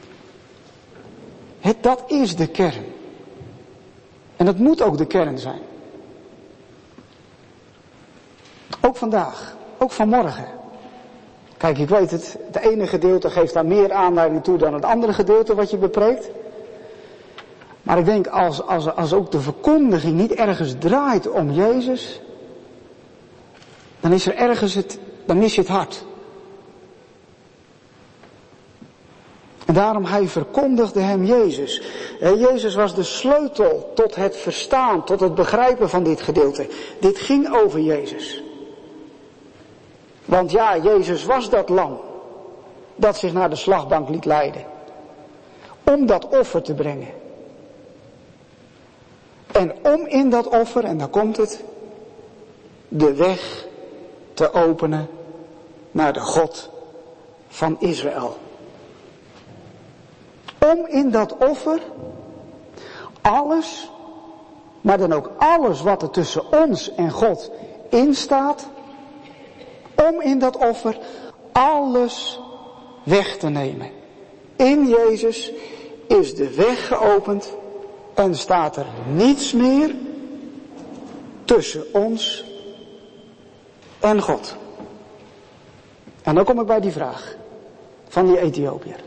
Dat is de kern. En dat moet ook de kern zijn. Ook vandaag, ook vanmorgen. Kijk, ik weet het ene gedeelte geeft daar meer aanleiding toe dan het andere gedeelte wat je bepreekt. Maar ik denk, als ook de verkondiging niet ergens draait om Jezus, dan is er ergens dan mis je het hart. En daarom, hij verkondigde hem Jezus. Jezus was de sleutel tot het verstaan, tot het begrijpen van dit gedeelte. Dit ging over Jezus. Want ja, Jezus was dat lam dat zich naar de slagbank liet leiden. Om dat offer te brengen. En om in dat offer, en dan komt het, de weg te openen naar de God van Israël. Om in dat offer alles, maar dan ook alles wat er tussen ons en God in staat, om in dat offer alles weg te nemen. In Jezus is de weg geopend en staat er niets meer tussen ons en God. En dan kom ik bij die vraag van die Ethiopiër.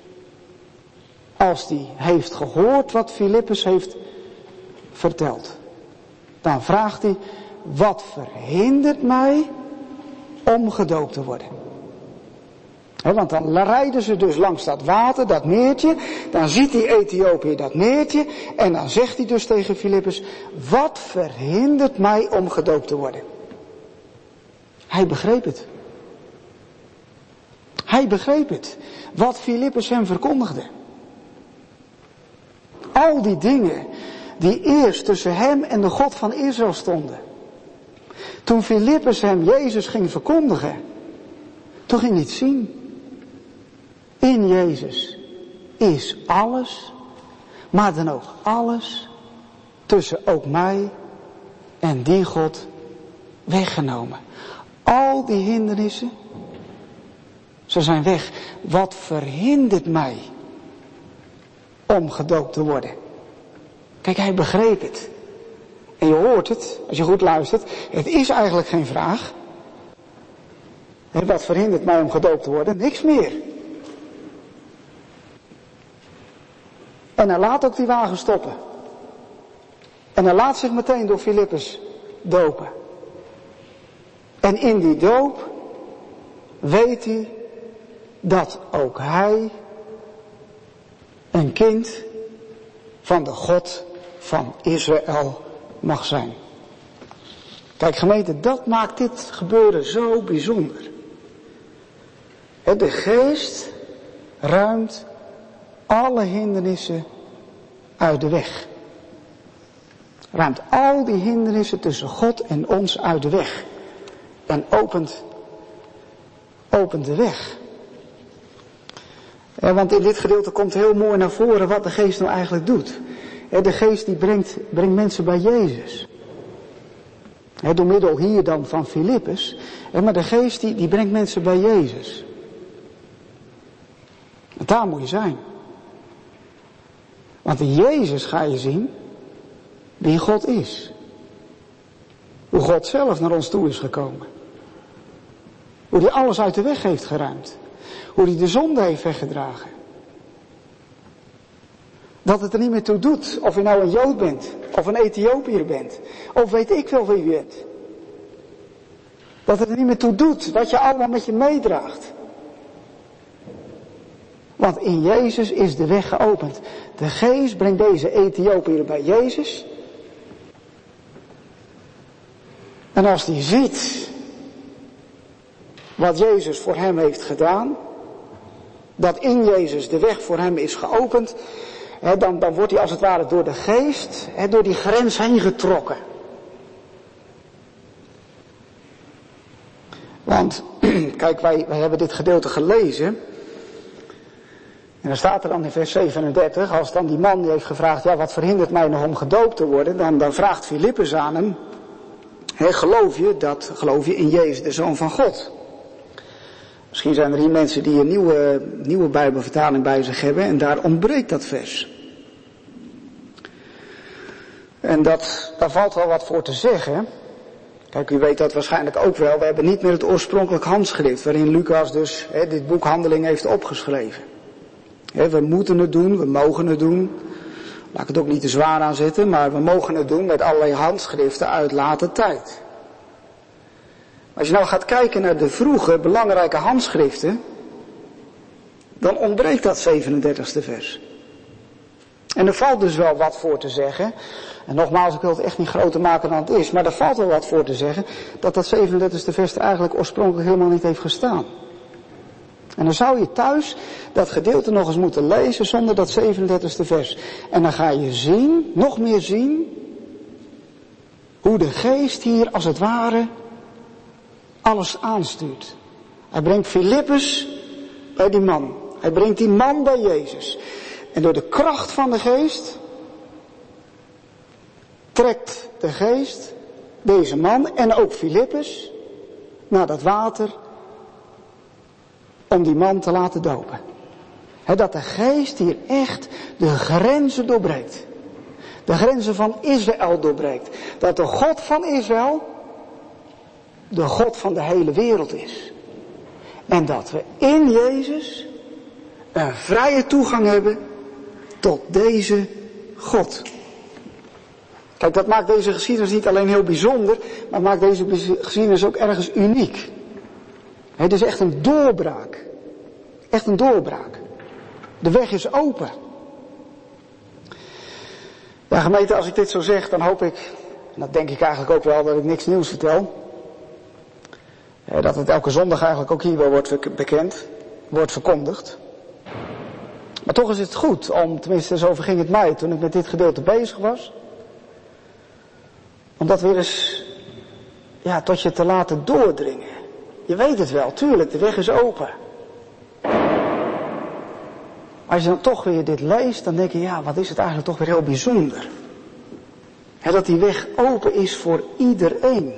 Als die heeft gehoord wat Filippus heeft verteld, dan vraagt hij, wat verhindert mij om gedoopt te worden? Want dan rijden ze dus langs dat water, dat meertje, dan ziet die Ethiopiër dat meertje en dan zegt hij dus tegen Filippus, wat verhindert mij om gedoopt te worden? Hij begreep het. Hij begreep het, wat Filippus hem verkondigde. Al die dingen die eerst tussen hem en de God van Israël stonden. Toen Filippus hem Jezus ging verkondigen, toen ging hij het zien. In Jezus is alles, maar dan ook alles tussen ook mij en die God weggenomen. Al die hindernissen, ze zijn weg. Wat verhindert mij om gedoopt te worden? Kijk, hij begreep het. En je hoort het, als je goed luistert, het is eigenlijk geen vraag. Wat verhindert mij om gedoopt te worden? Niks meer. En hij laat ook die wagen stoppen. En hij laat zich meteen door Filippus dopen. En in die doop weet hij dat ook hij een kind van de God van Israël mag zijn. Kijk gemeente, dat maakt dit gebeuren zo bijzonder. De geest ruimt alle hindernissen uit de weg. Ruimt al die hindernissen tussen God en ons uit de weg. En opent de weg. Want in dit gedeelte komt heel mooi naar voren wat de geest nou eigenlijk doet. De geest die brengt mensen bij Jezus. Door middel hier dan van Filippus. Maar de geest die brengt mensen bij Jezus. En daar moet je zijn. Want in Jezus ga je zien wie God is. Hoe God zelf naar ons toe is gekomen. Hoe hij alles uit de weg heeft geruimd. Hoe hij de zonde heeft weggedragen. Dat het er niet meer toe doet of je nou een Jood bent. Of een Ethiopiër bent. Of weet ik wel wie u bent. Dat het er niet meer toe doet wat je allemaal met je meedraagt. Want in Jezus is de weg geopend. De geest brengt deze Ethiopiër bij Jezus. En als hij ziet wat Jezus voor hem heeft gedaan, dat in Jezus de weg voor hem is geopend, dan wordt hij als het ware door de geest, door die grens heen getrokken. Want, kijk, wij hebben dit gedeelte gelezen. En dan staat er dan in vers 37, als dan die man die heeft gevraagd, ja, wat verhindert mij nog om gedoopt te worden? Dan vraagt Filippus aan hem, geloof je in Jezus, de Zoon van God? Misschien zijn er hier mensen die een nieuwe Bijbelvertaling bij zich hebben en daar ontbreekt dat vers. En daar valt wel wat voor te zeggen. Kijk, u weet dat waarschijnlijk ook wel. We hebben niet meer het oorspronkelijk handschrift waarin Lucas dus dit boek Handelingen heeft opgeschreven. We moeten het doen, we mogen het doen. Laat ik het ook niet te zwaar aanzetten, maar we mogen het doen met allerlei handschriften uit later tijd. Als je nou gaat kijken naar de vroege belangrijke handschriften, dan ontbreekt dat 37e vers. En er valt dus wel wat voor te zeggen. En nogmaals, ik wil het echt niet groter maken dan het is, maar er valt wel wat voor te zeggen dat 37e vers er eigenlijk oorspronkelijk helemaal niet heeft gestaan. En dan zou je thuis dat gedeelte nog eens moeten lezen zonder dat 37e vers. En dan ga je zien, nog meer zien, hoe de geest hier als het ware alles aanstuurt. Hij brengt Filippus bij die man. Hij brengt die man bij Jezus. En door de kracht van de geest trekt de geest deze man en ook Filippus naar dat water om die man te laten dopen. Dat de geest hier echt de grenzen doorbreekt. De grenzen van Israël doorbreekt. Dat de God van Israël de God van de hele wereld is. En dat we in Jezus een vrije toegang hebben tot deze God. Kijk, dat maakt deze geschiedenis niet alleen heel bijzonder, maar maakt deze geschiedenis ook ergens uniek. Het is echt een doorbraak. Echt een doorbraak. De weg is open. Ja, gemeente, als ik dit zo zeg, dan hoop ik, en dat denk ik eigenlijk ook wel, dat ik niks nieuws vertel. Dat het elke zondag eigenlijk ook hier wel wordt bekend, wordt verkondigd. Maar toch is het goed om, tenminste zo verging het mij toen ik met dit gedeelte bezig was, om dat weer eens, tot je te laten doordringen. Je weet het wel, tuurlijk, de weg is open. Als je dan toch weer dit leest, dan denk je, wat is het eigenlijk toch weer heel bijzonder. Dat die weg open is voor iedereen.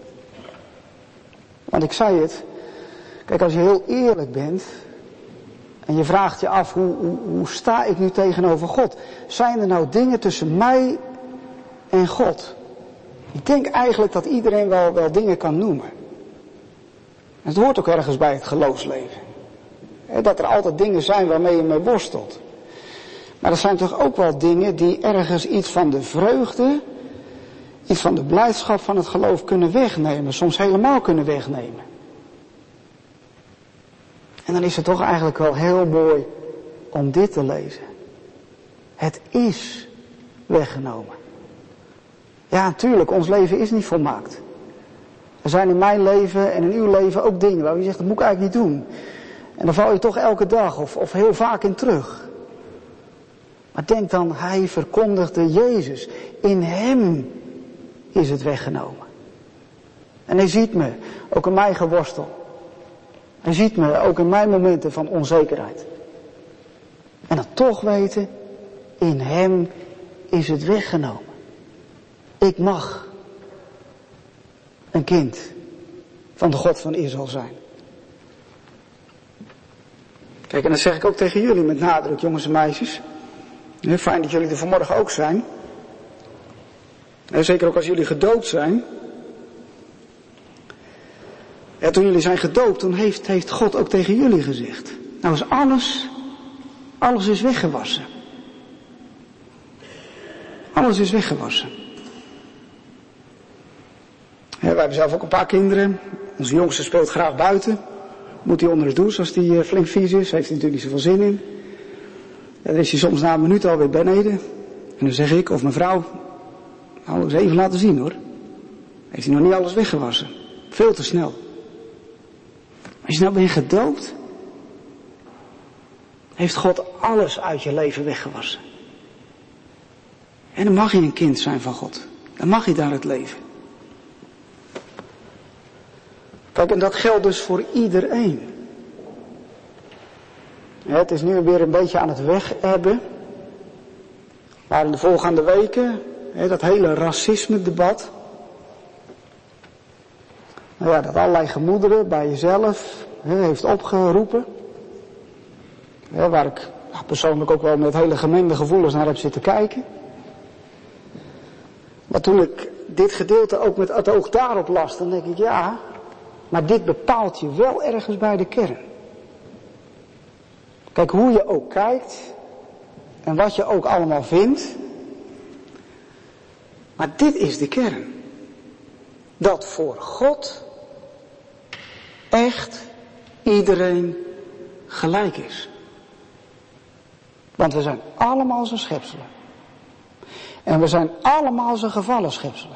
Want ik zei het, kijk, als je heel eerlijk bent en je vraagt je af, hoe sta ik nu tegenover God? Zijn er nou dingen tussen mij en God? Ik denk eigenlijk dat iedereen wel dingen kan noemen. En het hoort ook ergens bij het geloofsleven. Dat er altijd dingen zijn waarmee je mee worstelt. Maar er zijn toch ook wel dingen die ergens iets van de vreugde, iets van de blijdschap van het geloof kunnen wegnemen. Soms helemaal kunnen wegnemen. En dan is het toch eigenlijk wel heel mooi om dit te lezen. Het is weggenomen. Ja, natuurlijk, ons leven is niet volmaakt. Er zijn in mijn leven en in uw leven ook dingen waar je zegt, dat moet ik eigenlijk niet doen. En dan val je toch elke dag of heel vaak in terug. Maar denk dan, hij verkondigde Jezus. In hem is het weggenomen. En hij ziet me, ook in mijn geworstel. Hij ziet me ook in mijn momenten van onzekerheid. En dan toch weten, in hem is het weggenomen. Ik mag een kind van de God van Israël zijn. Kijk, en dat zeg ik ook tegen jullie met nadruk, jongens en meisjes. Fijn dat jullie er vanmorgen ook zijn. Zeker ook als jullie gedoopt zijn. Ja, toen jullie zijn gedoopt, toen heeft God ook tegen jullie gezegd. Nou is alles is weggewassen. Alles is weggewassen. Ja, wij hebben zelf ook een paar kinderen. Onze jongste speelt graag buiten. Moet hij onder de douche als hij flink vies is. Heeft hij natuurlijk niet zoveel zin in. Ja, dan is hij soms na een minuut alweer beneden. En dan zeg ik, of mijn vrouw, nou eens even laten zien hoor. Heeft hij nog niet alles weggewassen. Veel te snel. Als je nou bent gedoopt, heeft God alles uit je leven weggewassen. En dan mag je een kind zijn van God. Dan mag je daar het leven. Kijk, en dat geldt dus voor iedereen. Ja, het is nu weer een beetje aan het wegebben. Maar in de volgende weken, dat hele racisme-debat. Nou ja, dat allerlei gemoederen bij jezelf heeft opgeroepen. Waar ik persoonlijk ook wel met hele gemengde gevoelens naar heb zitten kijken. Maar toen ik dit gedeelte ook met het oog daarop las, dan denk ik ja, maar dit bepaalt je wel ergens bij de kern. Kijk, hoe je ook kijkt en wat je ook allemaal vindt. Maar dit is de kern. Dat voor God echt iedereen gelijk is. Want we zijn allemaal zijn schepselen. En we zijn allemaal zijn gevallen schepselen.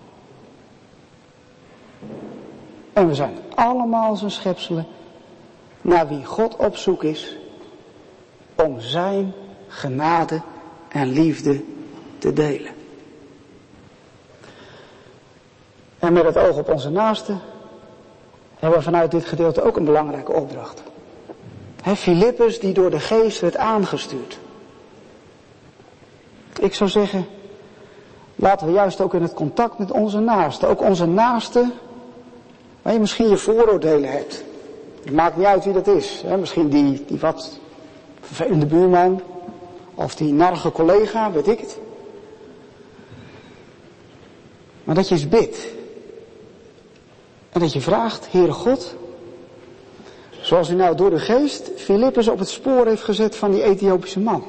En we zijn allemaal zijn schepselen naar wie God op zoek is om zijn genade en liefde te delen. En met het oog op onze naaste hebben we vanuit dit gedeelte ook een belangrijke opdracht. Filippus die door de geest werd aangestuurd. Ik zou zeggen, laten we juist ook in het contact met onze naasten, ook onze naasten, waar je misschien je vooroordelen hebt. Het maakt niet uit wie dat is. Misschien die wat vervelende buurman, of die narige collega, weet ik het. Maar dat je eens bidt. En dat je vraagt, Heere God, zoals u nou door de geest Filippus op het spoor heeft gezet van die Ethiopische man.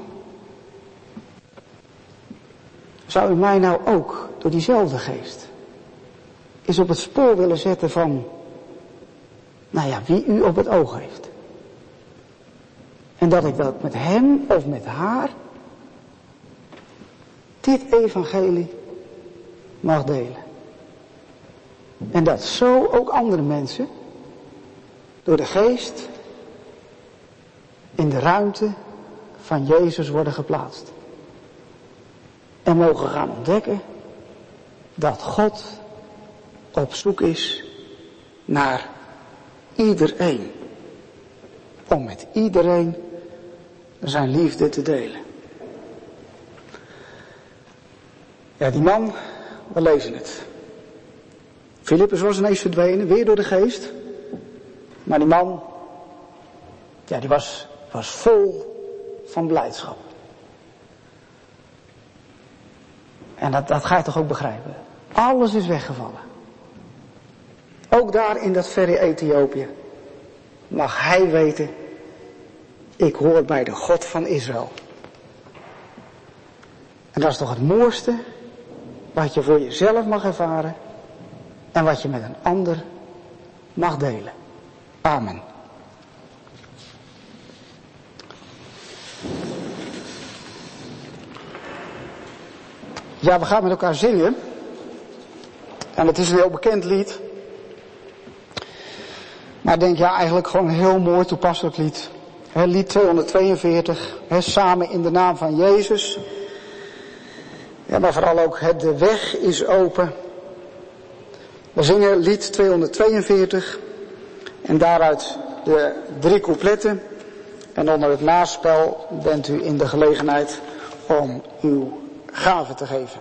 Zou u mij nou ook door diezelfde geest eens op het spoor willen zetten van, nou ja, wie u op het oog heeft. En dat ik dat met hem of met haar dit evangelie mag delen. En dat zo ook andere mensen door de geest in de ruimte van Jezus worden geplaatst. En mogen gaan ontdekken dat God op zoek is naar iedereen. Om met iedereen zijn liefde te delen. Ja, die man, we lezen het. Filippus was ineens verdwenen, weer door de geest. Maar die man, ja, die was vol van blijdschap. En dat ga je toch ook begrijpen. Alles is weggevallen. Ook daar in dat verre Ethiopië mag hij weten, ik hoor bij de God van Israël. En dat is toch het mooiste wat je voor jezelf mag ervaren en wat je met een ander mag delen. Amen. Ja, we gaan met elkaar zingen. En het is een heel bekend lied. Maar ik denk, ja, eigenlijk gewoon een heel mooi toepasselijk lied. Lied 242, samen in de naam van Jezus. Ja, maar vooral ook, de weg is open. We zingen lied 242 en daaruit de 3 coupletten. En onder het naspel bent u in de gelegenheid om uw gave te geven.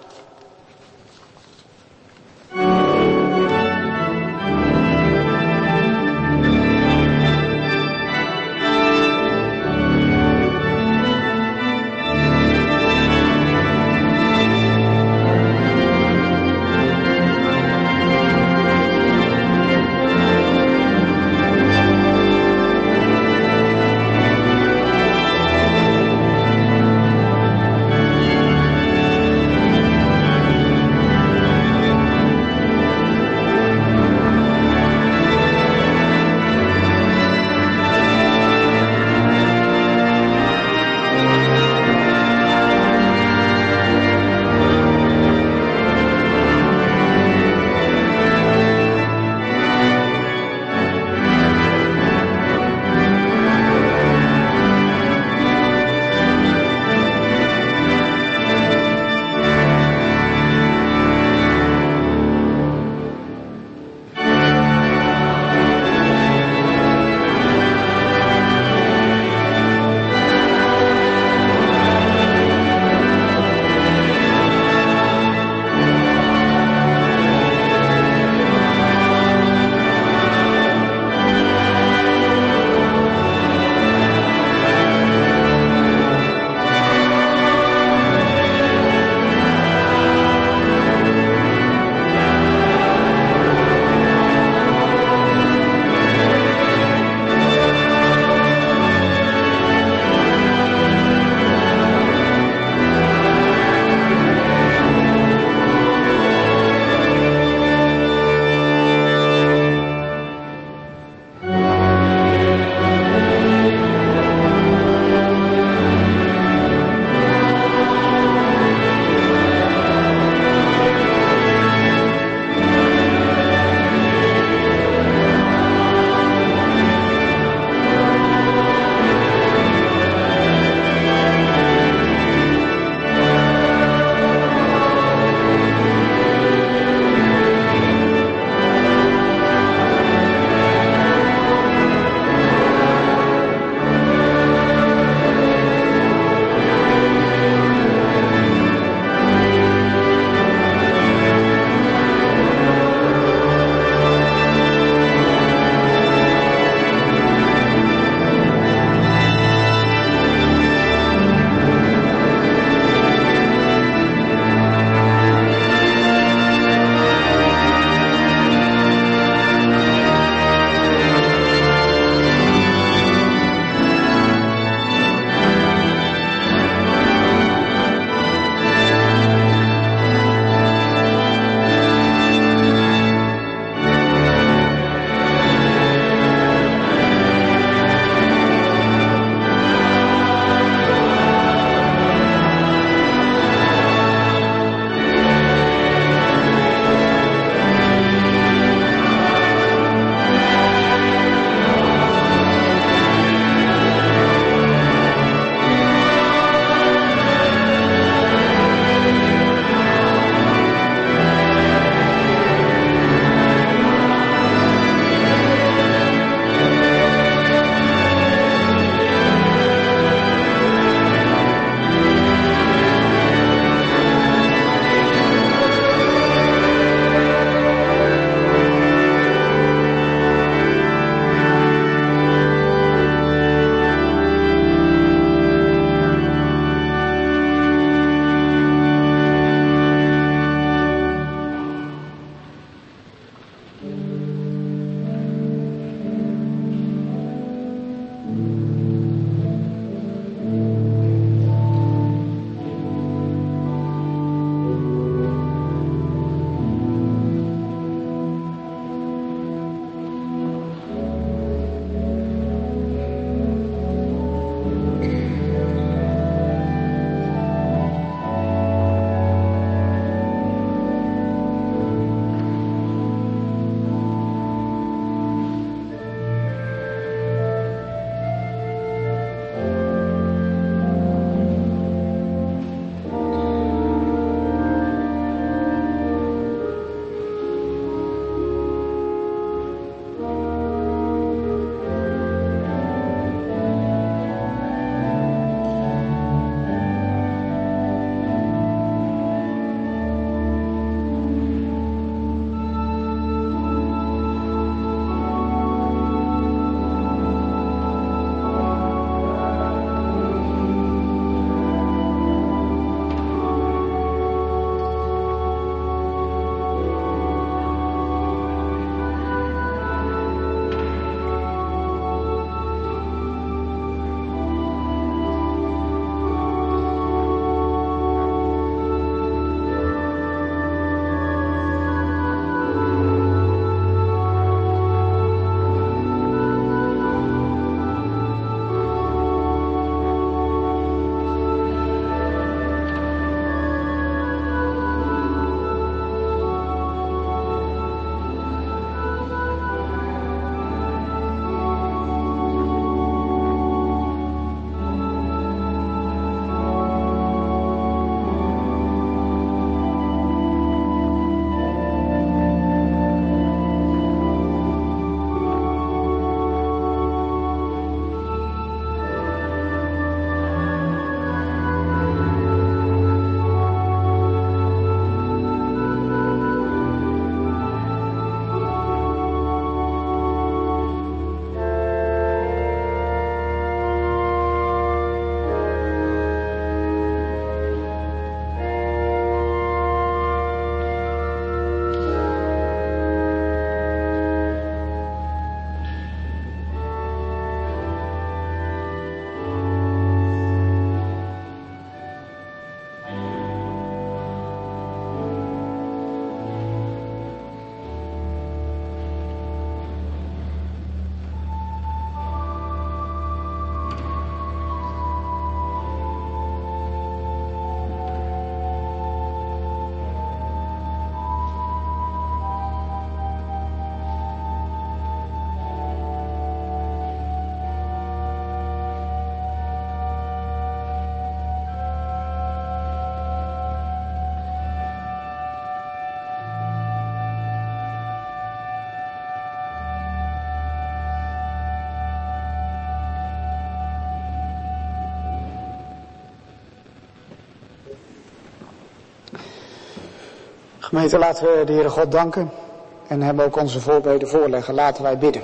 Gemeente, laten we de Heere God danken en hem ook onze voorbeden voorleggen. Laten wij bidden.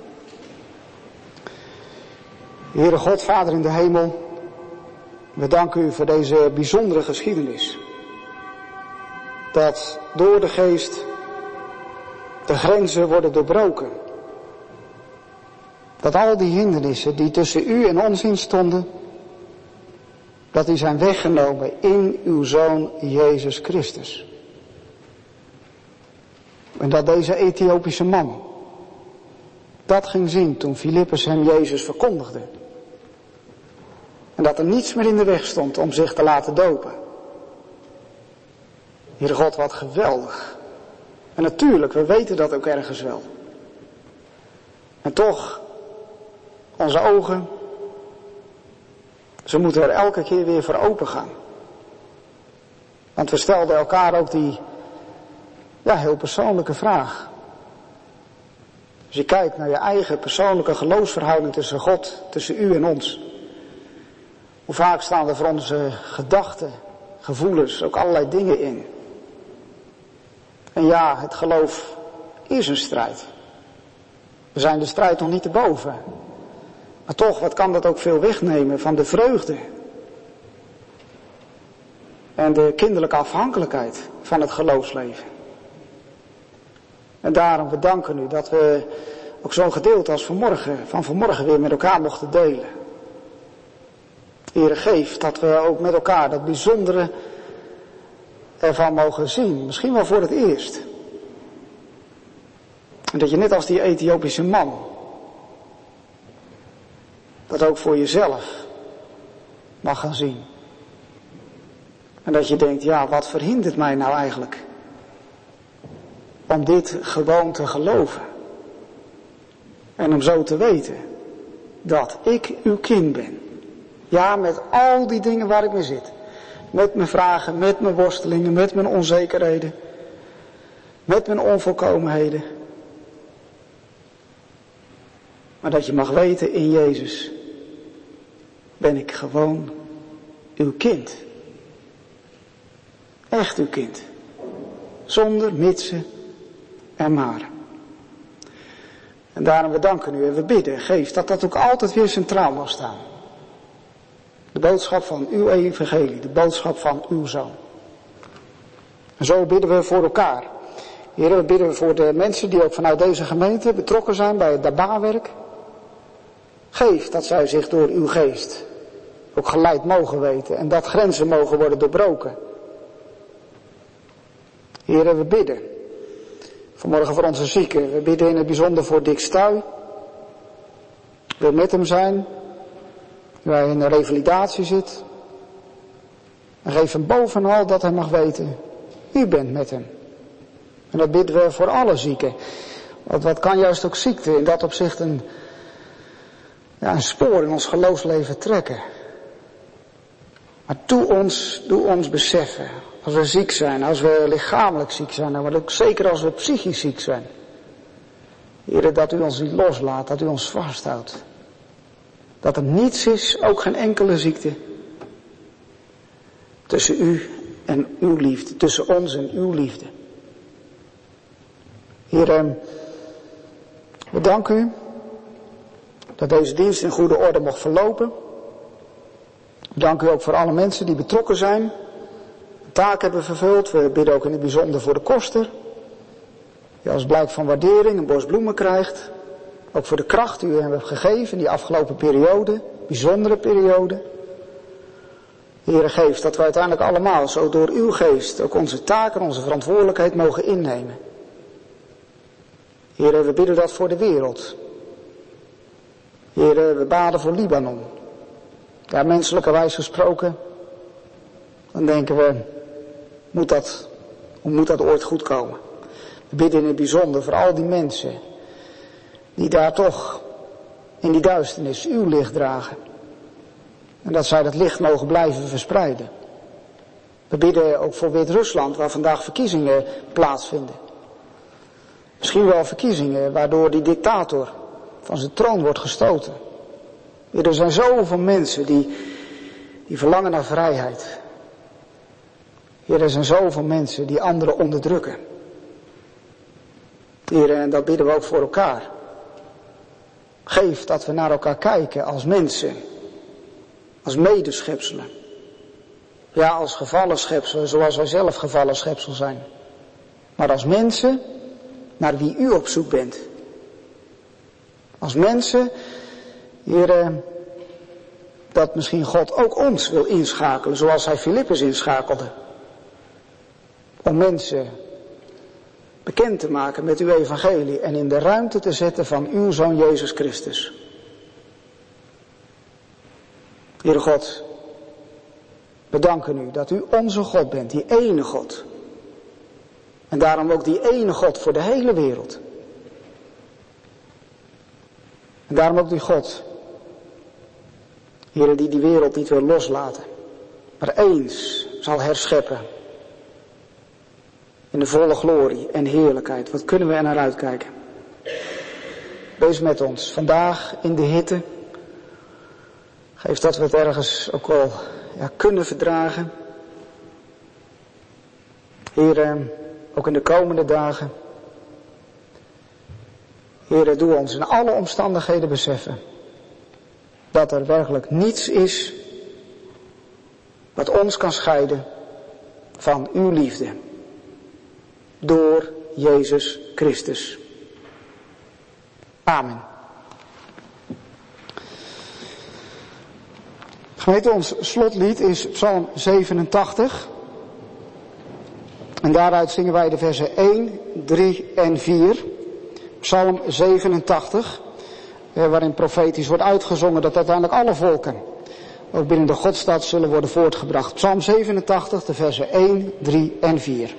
Heere God, Vader in de hemel, we danken u voor deze bijzondere geschiedenis. Dat door de geest de grenzen worden doorbroken. Dat al die hindernissen die tussen u en ons in stonden, dat die zijn weggenomen in uw Zoon Jezus Christus. En dat deze Ethiopische man dat ging zien toen Filippus hem Jezus verkondigde. En dat er niets meer in de weg stond om zich te laten dopen. Heere God, wat geweldig. En natuurlijk, we weten dat ook ergens wel. En toch, onze ogen, ze moeten er elke keer weer voor open gaan. Want we stelden elkaar ook die, heel persoonlijke vraag. Als je kijkt naar je eigen persoonlijke geloofsverhouding tussen God, tussen u en ons. Hoe vaak staan er voor onze gedachten, gevoelens, ook allerlei dingen in. En ja, het geloof is een strijd. We zijn de strijd nog niet te boven. Maar toch, wat kan dat ook veel wegnemen van de vreugde. En de kinderlijke afhankelijkheid van het geloofsleven. En daarom bedanken u dat we ook zo'n gedeelte als van vanmorgen weer met elkaar mochten delen. Heere, geef dat we ook met elkaar dat bijzondere ervan mogen zien. Misschien wel voor het eerst. En dat je net als die Ethiopische man, dat ook voor jezelf mag gaan zien. En dat je denkt, wat verhindert mij nou eigenlijk om dit gewoon te geloven? En om zo te weten dat ik uw kind ben. Ja, met al die dingen waar ik mee zit. Met mijn vragen, met mijn worstelingen, met mijn onzekerheden. Met mijn onvolkomenheden. Maar dat je mag weten, in Jezus ben ik gewoon uw kind. Echt uw kind. Zonder mitsen en maren. En daarom we danken u en we bidden, geef dat dat ook altijd weer centraal mag staan. De boodschap van uw evangelie, de boodschap van uw Zoon. En zo bidden we voor elkaar. Heer, we bidden voor de mensen die ook vanuit deze gemeente betrokken zijn bij het Daba-werk. Geef dat zij zich door uw geest ook geleid mogen weten en dat grenzen mogen worden doorbroken. Heer, we bidden vanmorgen voor onze zieken. We bidden in het bijzonder voor Dick Stuy. Wil met hem zijn. Nu hij in een revalidatie zit. En geef hem bovenal dat hij mag weten, u bent met hem. En dat bidden we voor alle zieken. Want wat kan juist ook ziekte in dat opzicht een spoor in ons geloofsleven trekken. Maar doe ons beseffen, als we ziek zijn, als we lichamelijk ziek zijn, maar ook zeker als we psychisch ziek zijn. Heer, dat u ons niet loslaat, dat u ons vasthoudt. Dat er niets is, ook geen enkele ziekte, tussen u en uw liefde, tussen ons en uw liefde. Heer, we danken u dat deze dienst in goede orde mocht verlopen. We danken u ook voor alle mensen die betrokken zijn, een taak hebben vervuld. We bidden ook in het bijzonder voor de koster, die als blijk van waardering een bos bloemen krijgt. Ook voor de kracht die u hem hebt gegeven in die afgelopen periode, bijzondere periode. Heere, geef dat we uiteindelijk allemaal zo door uw geest ook onze taak en onze verantwoordelijkheid mogen innemen. Heere, we bidden dat voor de wereld. Heere, we baden voor Libanon. Daar menselijkerwijs gesproken, dan denken we, hoe moet dat ooit goed komen? We bidden in het bijzonder voor al die mensen die daar toch in die duisternis uw licht dragen. En dat zij dat licht mogen blijven verspreiden. We bidden ook voor Wit-Rusland, waar vandaag verkiezingen plaatsvinden. Misschien wel verkiezingen waardoor die dictator van zijn troon wordt gestoten. Er zijn zoveel mensen die verlangen naar vrijheid. Heer, er zijn zoveel mensen die anderen onderdrukken. Heer, en dat bidden we ook voor elkaar. Geef dat we naar elkaar kijken als mensen. Als medeschepselen. Ja, als gevallen schepselen, zoals wij zelf gevallen schepsel zijn. Maar als mensen naar wie u op zoek bent. Als mensen, Heer, dat misschien God ook ons wil inschakelen, zoals hij Filippus inschakelde. Om mensen bekend te maken met uw evangelie en in de ruimte te zetten van uw Zoon Jezus Christus. Heere God, we danken u dat u onze God bent, die ene God. En daarom ook die ene God voor de hele wereld. En daarom ook die God, Heere, die wereld niet wil loslaten, maar eens zal herscheppen. In de volle glorie en heerlijkheid. Wat kunnen we er naar uitkijken? Wees met ons vandaag in de hitte. Geef dat we het ergens ook wel kunnen verdragen. Heer, ook in de komende dagen. Heer, doe ons in alle omstandigheden beseffen dat er werkelijk niets is wat ons kan scheiden van uw liefde. Door Jezus Christus. Amen. Gemeente, ons slotlied is Psalm 87. En daaruit zingen wij de versen 1, 3 en 4. Psalm 87. Waarin profetisch wordt uitgezongen dat uiteindelijk alle volken ook binnen de Godstad zullen worden voortgebracht. Psalm 87, de versen 1, 3 en 4.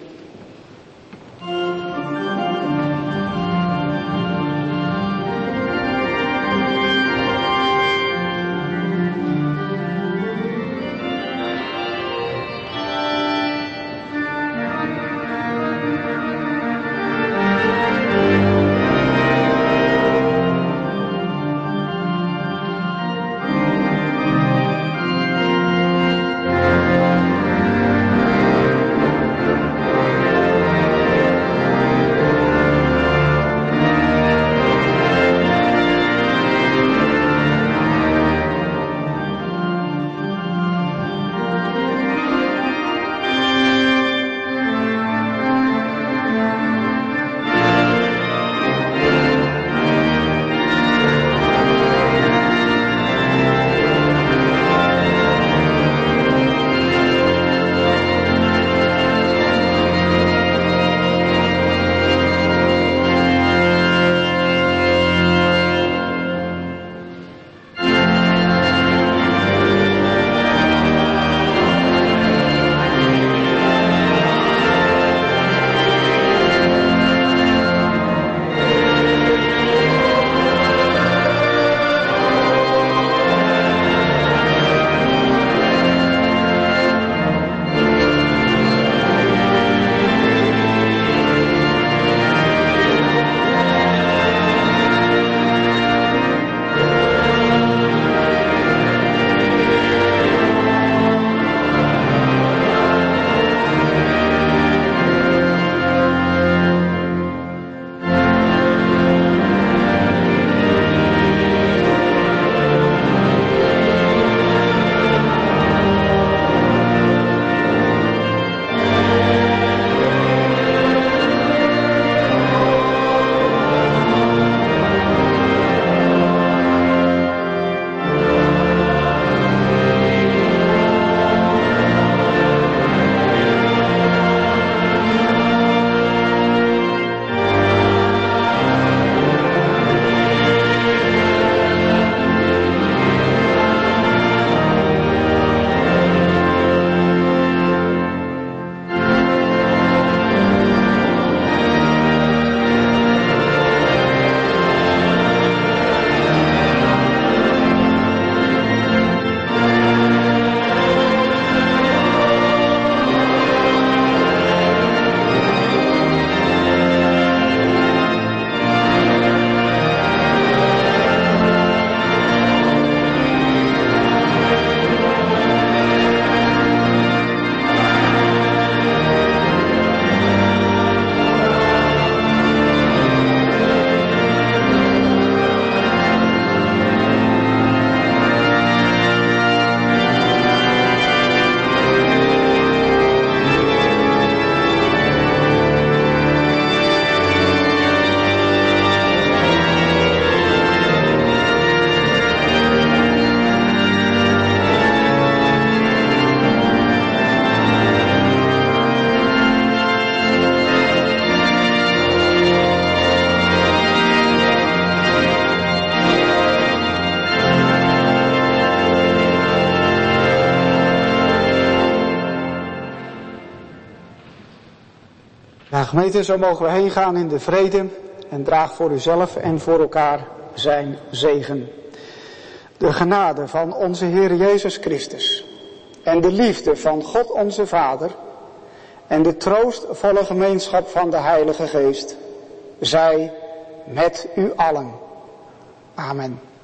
Gemeente, zo mogen we heen gaan in de vrede en draag voor uzelf en voor elkaar zijn zegen. De genade van onze Heer Jezus Christus en de liefde van God onze Vader en de troostvolle gemeenschap van de Heilige Geest zij met u allen. Amen.